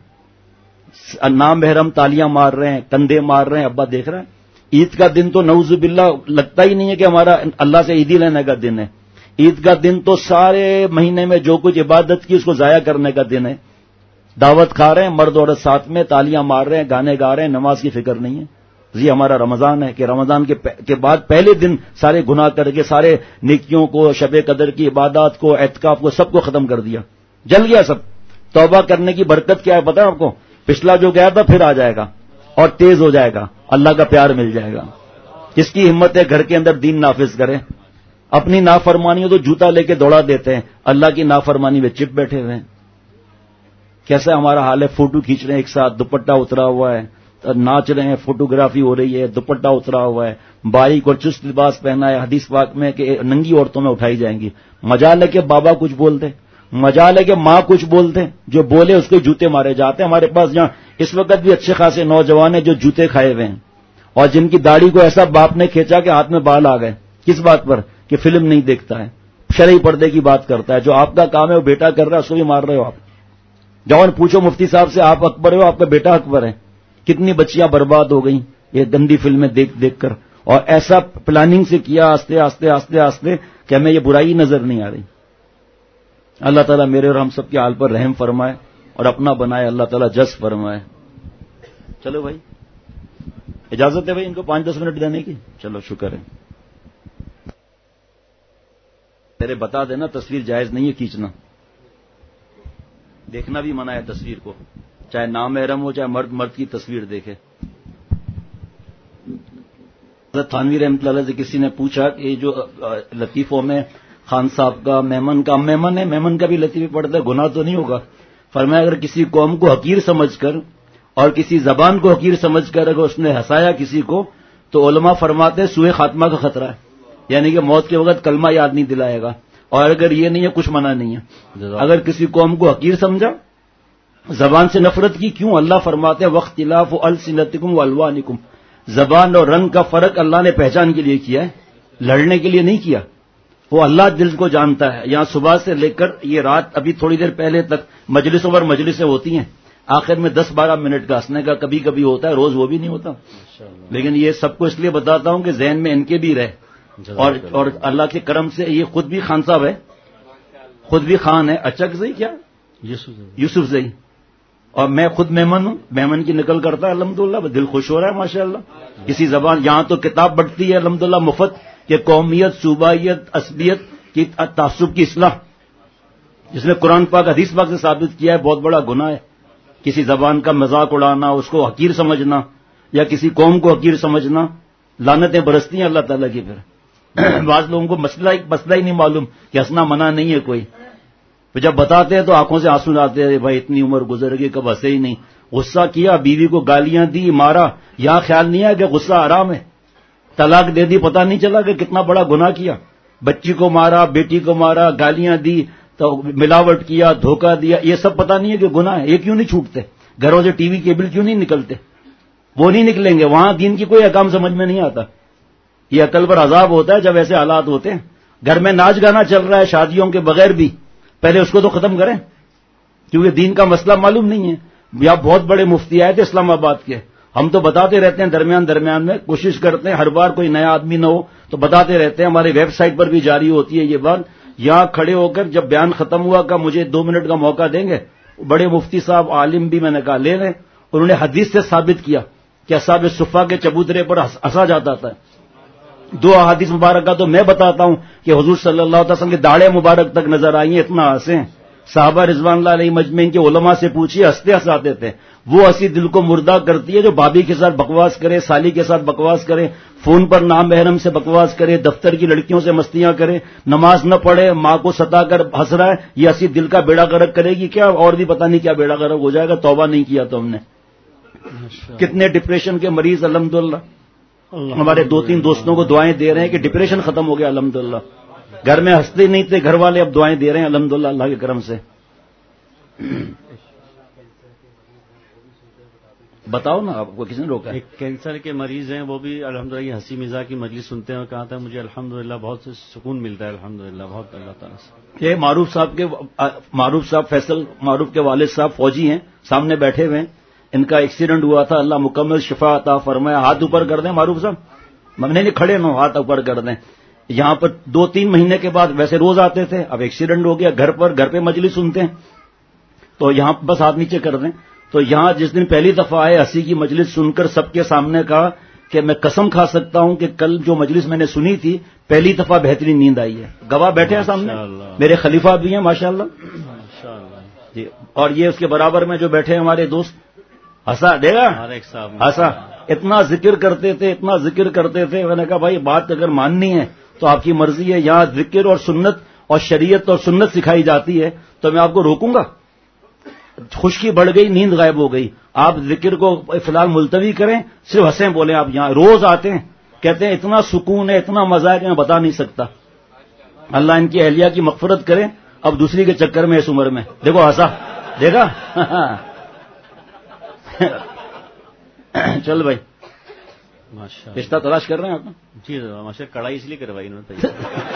نام محرم تالیاں مار رہے ہیں, کندھے مار رہے ہیں, ابا دیکھ رہے ہیں. عید کا دن تو نعوذ باللہ لگتا ہی نہیں ہے کہ ہمارا اللہ سے عیدی لینے کا دن ہے. عید کا دن تو سارے مہینے میں جو کچھ عبادت کی اس کو ضائع کرنے کا دن ہے. دعوت کھا رہے ہیں, مرد عورت ساتھ میں تالیاں مار رہے ہیں, گانے گا رہے ہیں, نماز کی فکر نہیں ہے. یہ ہمارا رمضان ہے کہ رمضان کے بعد پہلے دن سارے گناہ کر کے سارے نیکیوں کو, شب قدر کی عبادات کو, اعتکاف کو, سب کو ختم کر دیا, جل گیا سب. توبہ کرنے کی برکت کیا ہے پتہ ہے آپ کو؟ پچھلا جو گیا تھا پھر آ جائے گا اور تیز ہو جائے گا, اللہ کا پیار مل جائے گا. جس کی ہمت ہے گھر کے اندر دین نافذ کرے. اپنی نافرمانی ہو تو جوتا لے کے دوڑا دیتے ہیں, اللہ کی نافرمانی میں چپ بیٹھے ہوئے ہیں. کیسا ہمارا حال ہے؟ فوٹو کھینچ رہے ہیں ایک ساتھ, دوپٹہ اترا ہوا ہے, ناچ رہے ہیں, فوٹوگرافی ہو رہی ہے, دوپٹہ اترا ہوا ہے, باریک اور چست لباس پہنا ہے. حدیث پاک میں کہ ننگی عورتوں میں اٹھائی جائیں گی. مجال ہے کہ بابا کچھ بولتے, مجال ہے کہ ماں کچھ بولتے, جو بولے اس کو جوتے مارے جاتے ہیں. ہمارے پاس یہاں اس وقت بھی اچھے خاصے نوجوان ہیں جو جوتے کھائے ہوئے ہیں, اور جن کی داڑھی کو ایسا باپ نے کھینچا کہ ہاتھ میں بال آ گئے. کس بات پر؟ کہ فلم نہیں دیکھتا ہے, شرعی پردے کی بات کرتا ہے. جو آپ کا کام ہے وہ بیٹا کر رہا ہے, اس کو بھی مار رہے ہو آپ. جاؤ پوچھو مفتی صاحب سے, آپ اکبر ہو, آپ کا بیٹا اکبر ہے. کتنی بچیاں برباد ہو گئیں یہ گندی فلمیں دیکھ دیکھ کر, اور ایسا پلاننگ سے کیا, آستے آستے آستے آستے کہ ہمیں یہ برائی نظر نہیں آ رہی. اللہ تعالیٰ میرے اور ہم سب کے حال پر رحم فرمائے اور اپنا بنائے. اللہ تعالیٰ جز فرمائے. چلو بھائی, اجازت ہے بھائی ان کو پانچ دس منٹ دینے کی؟ چلو شکر ہے. میرے بتا دینا تصویر جائز نہیں ہے کھینچنا, دیکھنا بھی منع ہے تصویر کو, چاہے نامحرم ہو چاہے مرد مرد کی تصویر دیکھے. حضرت تھانوی رحمۃ اللہ سے کسی نے پوچھا کہ جو لطیفوں میں خان صاحب کا میمن کا میمن ہے, میمن کا بھی لطیفے پڑھتا ہے, گناہ تو نہیں ہوگا؟ فرمایا اگر کسی قوم کو حقیر سمجھ کر اور کسی زبان کو حقیر سمجھ کر اگر اس نے ہنسایا کسی کو تو علماء فرماتے ہیں سوئے خاتمہ کا خطرہ ہے, یعنی کہ موت کے وقت کلمہ یاد نہیں دلائے گا. اور اگر یہ نہیں ہے کچھ منع نہیں ہے. اگر کسی قوم کو حقیر سمجھا, زبان سے نفرت کی, کیوں؟ اللہ فرماتے ہیں واختلاف السنتکم والوانکم, زبان اور رنگ کا فرق اللہ نے پہچان کے لیے کیا ہے, لڑنے کے لیے نہیں کیا. وہ اللہ دل کو جانتا ہے. یہاں صبح سے لے کر یہ رات ابھی تھوڑی دیر پہلے تک مجلسوں پر مجلسیں ہوتی ہیں, آخر میں دس بارہ منٹ کا ہنسنے کا کبھی کبھی ہوتا ہے, روز وہ بھی نہیں ہوتا. لیکن یہ سب کو اس لیے بتاتا ہوں کہ ذہن میں ان کے بھی رہے, اور اور اللہ کے کرم سے یہ خود بھی خان صاحب ہے, خود بھی خان ہے. اچھا صحیح کیا یوسف صحیح, اور میں خود مہمان ہوں, مہمان کی نقل کرتا ہے الحمدللہ, دل خوش ہو رہا ہے ماشاءاللہ. کسی زبان یہاں تو کتاب بڑھتی ہے الحمدللہ مفت کہ قومیت, صوبائیت, عصبیت کی تعصب کی اصلاح, جس نے قرآن پاک حدیث پاک سے ثابت کیا ہے بہت بڑا گناہ ہے. کسی زبان کا مذاق اڑانا, اس کو حقیر سمجھنا یا کسی قوم کو حقیر سمجھنا, لعنتیں برستی ہیں اللہ تعالیٰ کی. پھر بعض لوگوں کو مسئلہ مسئلہ ہی نہیں معلوم کہ ہنسنا منع نہیں ہے کوئی, پھر جب بتاتے ہیں تو آنکھوں سے آنسو آتے ہیں, بھائی اتنی عمر گزر گئی کب ہنسے ہی نہیں. غصہ کیا, بیوی کو گالیاں دی, مارا, یہاں خیال نہیں ہے کہ غصہ آرام ہے. طلاق دے دی, پتہ نہیں چلا کہ کتنا بڑا گناہ کیا. بچی کو مارا, بیٹی کو مارا, گالیاں دی, تو ملاوٹ کیا, دھوکہ دیا, یہ سب پتہ نہیں ہے کہ گناہ ہے. یہ کیوں نہیں چھوٹتے گھروں سے؟ ٹی وی کیبل کیوں نہیں نکلتے؟ وہ نہیں نکلیں گے, وہاں دین کی کوئی احکام سمجھ میں نہیں آتا. یہ عقل پر عذاب ہوتا ہے جب ایسے حالات ہوتے ہیں. گھر میں ناچ گانا چل رہا ہے شادیوں کے بغیر بھی, پہلے اس کو تو ختم کریں, کیونکہ دین کا مسئلہ معلوم نہیں ہے. یا بہت بڑے مفتی آئے تھے اسلام آباد کے, ہم تو بتاتے رہتے ہیں درمیان درمیان میں, کوشش کرتے ہیں ہر بار کوئی نیا آدمی نہ ہو تو بتاتے رہتے ہیں. ہمارے ویب سائٹ پر بھی جاری ہوتی ہے یہ بات. یہاں کھڑے ہو کر جب بیان ختم ہوا کہ مجھے دو منٹ کا موقع دیں گے. بڑے مفتی صاحب عالم بھی میں نے کہا لے لیں. انہوں نے حدیث سے ثابت کیا کہ اصحاب صفہ کے چبوترے پر ہنسا جاتا تھا. دو احادیث مبارکہ تو میں بتاتا ہوں کہ حضور صلی اللہ علیہ وسلم کے داڑھے مبارک تک نظر آئی ہیں, اتنا ہنسے ہیں. صحابہ رضوان اللہ علیہ مجمعین کے علماء سے پوچھیے, ہنستے ہنساتے تھے. وہ ہنسی دل کو مردہ کرتی ہے جو بھابھی کے ساتھ بکواس کرے, سالی کے ساتھ بکواس کرے, فون پر نام محرم سے بکواس کرے, دفتر کی لڑکیوں سے مستیاں کرے, نماز نہ پڑھے, ماں کو ستا کر ہنس رہا ہے. یہ ہنسی دل کا بیڑا غرق کرے گی کیا, اور بھی پتہ نہیں کیا بیڑا غرق ہو جائے گا. توبہ نہیں کیا تو ہم نے. کتنے ڈپریشن کے مریض الحمدللہ ہمارے دو تین دوستوں کو دعائیں دے رہے ہیں کہ ڈپریشن ختم ہو گیا الحمدللہ. گھر میں ہنستے نہیں تھے گھر والے, اب دعائیں دے رہے ہیں الحمدللہ اللہ کے کرم سے. بتاؤ نا, آپ کو کس نے روکا ہے؟ ایک کینسر کے مریض ہیں, وہ بھی الحمدللہ یہ ہنسی مزاح کی مجلس سنتے ہیں اور کہا تھا مجھے الحمدللہ بہت سکون ملتا ہے الحمدللہ بہت اللہ تعالیٰ سے. یہ معروف صاحب کے معروف صاحب فیصل معروف کے والد صاحب فوجی ہیں, سامنے بیٹھے ہوئے ہیں. ان کا ایکسیڈنٹ ہوا تھا, اللہ مکمل شفا عطا فرمائے. ہاتھ اوپر کر دیں معروف صاحب, نہیں نہیں کھڑے نہ, ہاتھ اوپر کر دیں. یہاں پر دو تین مہینے کے بعد ویسے روز آتے تھے, اب ایکسیڈنٹ ہو گیا, گھر پر گھر پہ مجلس سنتے ہیں. تو یہاں بس ہاتھ نیچے کر دیں. تو یہاں جس دن پہلی دفعہ آئے ہنسی کی مجلس سن کر سب کے سامنے کہا کہ میں قسم کھا سکتا ہوں کہ کل جو مجلس میں نے سنی تھی پہلی دفعہ بہترین نیند آئی ہے. گواہ بیٹھے ہیں سامنے, میرے خلیفہ بھی ہیں ماشاءاللہ جی. اور یہ اس کے برابر میں جو بیٹھے ہیں ہمارے دوست, ہنسا دے گا ہنسا, اتنا ذکر کرتے تھے اتنا ذکر کرتے تھے. میں نے کہا بھائی بات اگر ماننی ہے تو آپ کی مرضی ہے, یہاں ذکر اور سنت اور شریعت اور سنت سکھائی جاتی ہے تو میں آپ کو روکوں گا؟ خشکی بڑھ گئی, نیند غائب ہو گئی. آپ ذکر کو فی الحال ملتوی کریں, صرف ہنسیں بولیں. آپ یہاں روز آتے ہیں, کہتے ہیں اتنا سکون ہے اتنا مزہ ہے کہ میں بتا نہیں سکتا. اللہ ان کی اہلیہ کی مغفرت کرے. اب دوسری کے چکر میں اس عمر میں دیکھو ہنسا دیکھا. چل بھائی رشتہ تلاش کر رہے ہیں آپ؟ جی ماشاء کڑائی اس لیے کروائی انہوں نے,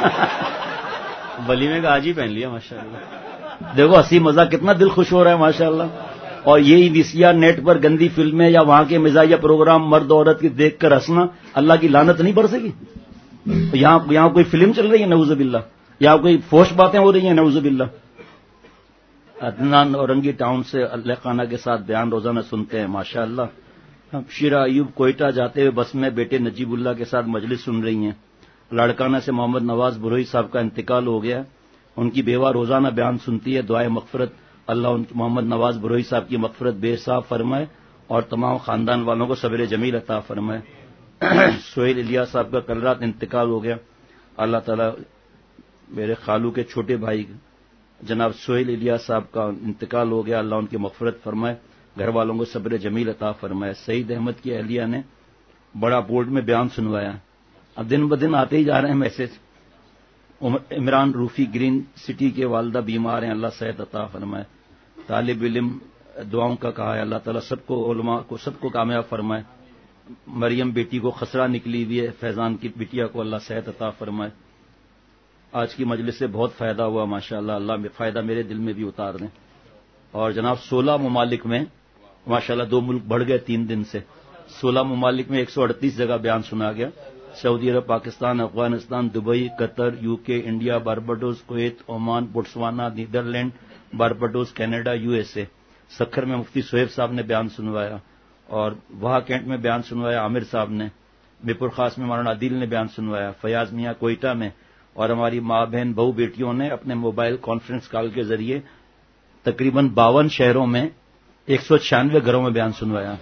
ولیمے کا آج ہی پہن لیا ماشاء اللہ. دیکھو ہنسی مزاح کتنا دل خوش ہو رہا ہے ماشاءاللہ. اور یہی وی سی آر نیٹ پر گندی فلمیں یا وہاں کے مزاحیہ پروگرام مرد عورت کی دیکھ کر ہنسنا, اللہ کی لعنت نہیں برسے گی؟ یہاں یہاں کوئی فلم چل رہی ہے نعوذ باللہ, یہاں کوئی فوش باتیں ہو رہی ہیں نعوذ باللہ. عدنان اورنگی ٹاؤن سے اللہ خانہ کے ساتھ بیان روزانہ سنتے ہیں ماشاءاللہ. شیرہ ایوب کوئٹہ جاتے ہوئے بس میں بیٹے نجیب اللہ کے ساتھ مجلس سن رہی ہیں. لاڑکانہ سے محمد نواز بروئی صاحب کا انتقال ہو گیا, ان کی بیوہ روزانہ بیان سنتی ہے. دعائے مغفرت, اللہ ان محمد نواز بروئی صاحب کی مغفرت بے حساب فرمائے اور تمام خاندان والوں کو صبر جمیل عطا فرمائے. سہیل الیاس صاحب کا کل رات انتقال ہو گیا. اللہ تعالیٰ میرے خالو کے چھوٹے بھائی جناب سہیل الیاس صاحب کا انتقال ہو گیا, اللہ ان کی مغفرت فرمائے, گھر والوں کو صبر جمیل عطا فرمائے. سعید احمد کی اہلیہ نے بڑا بورڈ میں بیان سنوایا. اب دن بدن آتے ہی جا رہے ہیں میسج. عمران روفی گرین سٹی کے والدہ بیمار ہیں, اللہ صحت عطا فرمائے. طالب علم دعاؤں کا کہا ہے, اللہ تعالیٰ سب کو علماء کو سب کو کامیاب فرمائے. مریم بیٹی کو خسرہ نکلی ہوئی ہے, فیضان کی بیٹیا کو اللہ صحت عطا فرمائے. آج کی مجلس سے بہت فائدہ ہوا ماشاءاللہ, اللہ فائدہ میرے دل میں بھی اتار دیں. اور جناب سولہ ممالک میں ماشاءاللہ دو ملک بڑھ گئے تین دن سے. سولہ ممالک میں ایک سو اڑتیس جگہ بیان سنا گیا. Saudi Arab, Pakistan, Afghanistan, Dubai, Qatar, UK, India, Barbados, Kuwait, Oman, Botswana, Netherland, Barbados, Canada, USA. Sukkur میں مفتی سہیب صاحب نے بیان سنوایا اور وہاں کینٹ میں بیان سنوایا عامر صاحب نے. میپور خاص میں مولانا عادل نے بیان سنوایا. فیاض میاں کوئٹہ میں, اور ہماری ماں بہن بہو بیٹیوں نے اپنے موبائل کانفرنس کال کے ذریعے تقریباً باون شہروں میں ایک سو چھیانوے گھروں میں بیان سنوایا.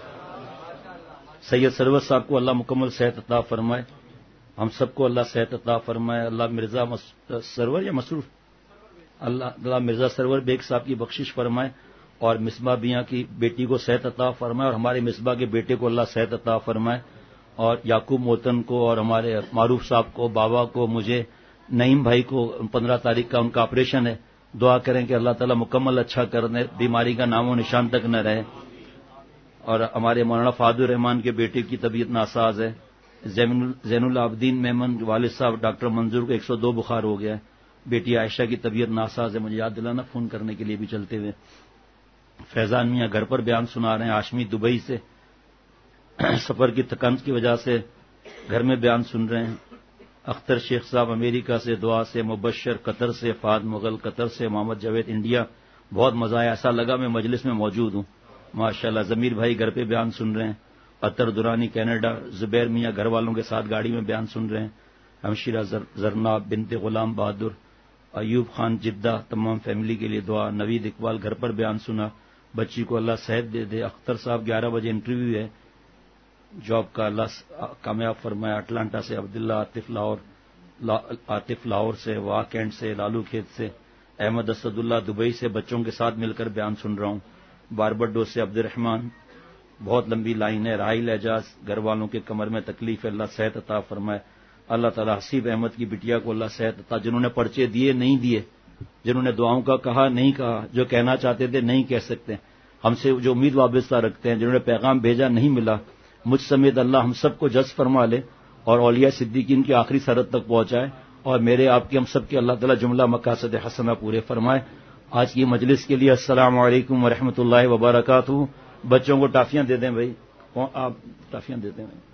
سید سرور صاحب کو اللہ مکمل صحت عطا فرمائے, ہم سب کو اللہ صحت عطا فرمائے. اللہ مرزا سرور یا مسرور اللہ اللہ مرزا سرور بیگ صاحب کی بخشش فرمائے اور مصباح بیاں کی بیٹی کو صحت عطا فرمائے اور ہمارے مصباح کے بیٹے کو اللہ صحت عطا فرمائے اور یعقوب موتن کو اور ہمارے معروف صاحب کو, بابا کو, مجھے, نعیم بھائی کو پندرہ تاریخ کا ان کا آپریشن ہے. دعا کریں کہ اللہ تعالیٰ مکمل اچھا کر دے, بیماری کا نام و نشان تک نہ رہے. اور ہمارے مولانا فہد الرحمان کے بیٹے کی طبیعت ناساز ہے. زین العابدین میمن والد صاحب ڈاکٹر منظور کو ایک سو دو بخار ہو گیا ہے. بیٹی عائشہ کی طبیعت ناساز ہے, مجھے یاد دلانا فون کرنے کے لیے بھی چلتے ہوئے. فیضان میاں گھر پر بیان سنا رہے ہیں. ہاشمی دبئی سے سفر کی تھکان کی وجہ سے گھر میں بیان سن رہے ہیں. اختر شیخ صاحب امریکہ سے دعا سے، مبشر قطر سے، فہد مغل قطر سے، محمد جاوید انڈیا. بہت مزہ آیا، ایسا لگا میں مجلس میں موجود ہوں. ماشاءاللہ. ضمیر بھائی گھر پہ بیان سن رہے ہیں. اطر دورانی کینیڈا. زبیر میاں گھر والوں کے ساتھ گاڑی میں بیان سن رہے ہیں. ہمشیرہ زرناب بنت غلام بہادر. ایوب خان جدہ، تمام فیملی کے لیے دعا. نوید اقبال گھر پر بیان سنا، بچی کو اللہ صحت دے دے. اختر صاحب گیارہ بجے انٹرویو ہے، جاب کا اللہ کامیاب فرمایا. اٹلانٹا سے عبداللہ. عاطف لاہور عاطف لاہور سے، واہ کینٹ سے، لالو کھیت سے. احمد اسد اللہ دبئی سے، بچوں کے ساتھ مل کر بیان سن رہا ہوں. باربڈوس سے عبد الرحمان. بہت لمبی لائن ہے. راحیل اعجاز گھر والوں کے کمر میں تکلیف ہے، اللہ صحت عطا فرمائے. اللہ تعالیٰ حسیب احمد کی بٹیا کو اللہ صحت عطا. جنہوں نے پرچے دیے نہیں دیے، جنہوں نے دعاؤں کا کہا نہیں کہا، جو کہنا چاہتے تھے نہیں کہہ سکتے، ہم سے جو امید وابستہ رکھتے ہیں، جنہوں نے پیغام بھیجا نہیں ملا، مجھ سمیت اللہ ہم سب کو جذب فرما لے اور اولیاء صدیقین کی آخری سرحد تک پہنچائے، اور میرے آپ کے ہم سب کے اللہ تعالیٰ جملہ مقاصد حسنہ پورے فرمائے. آج کی مجلس کے لیے السلام علیکم ورحمۃ اللہ وبرکاتہ. بچوں کو ٹافیاں دے دیں بھائی، آپ ٹافیاں دیتے ہیں.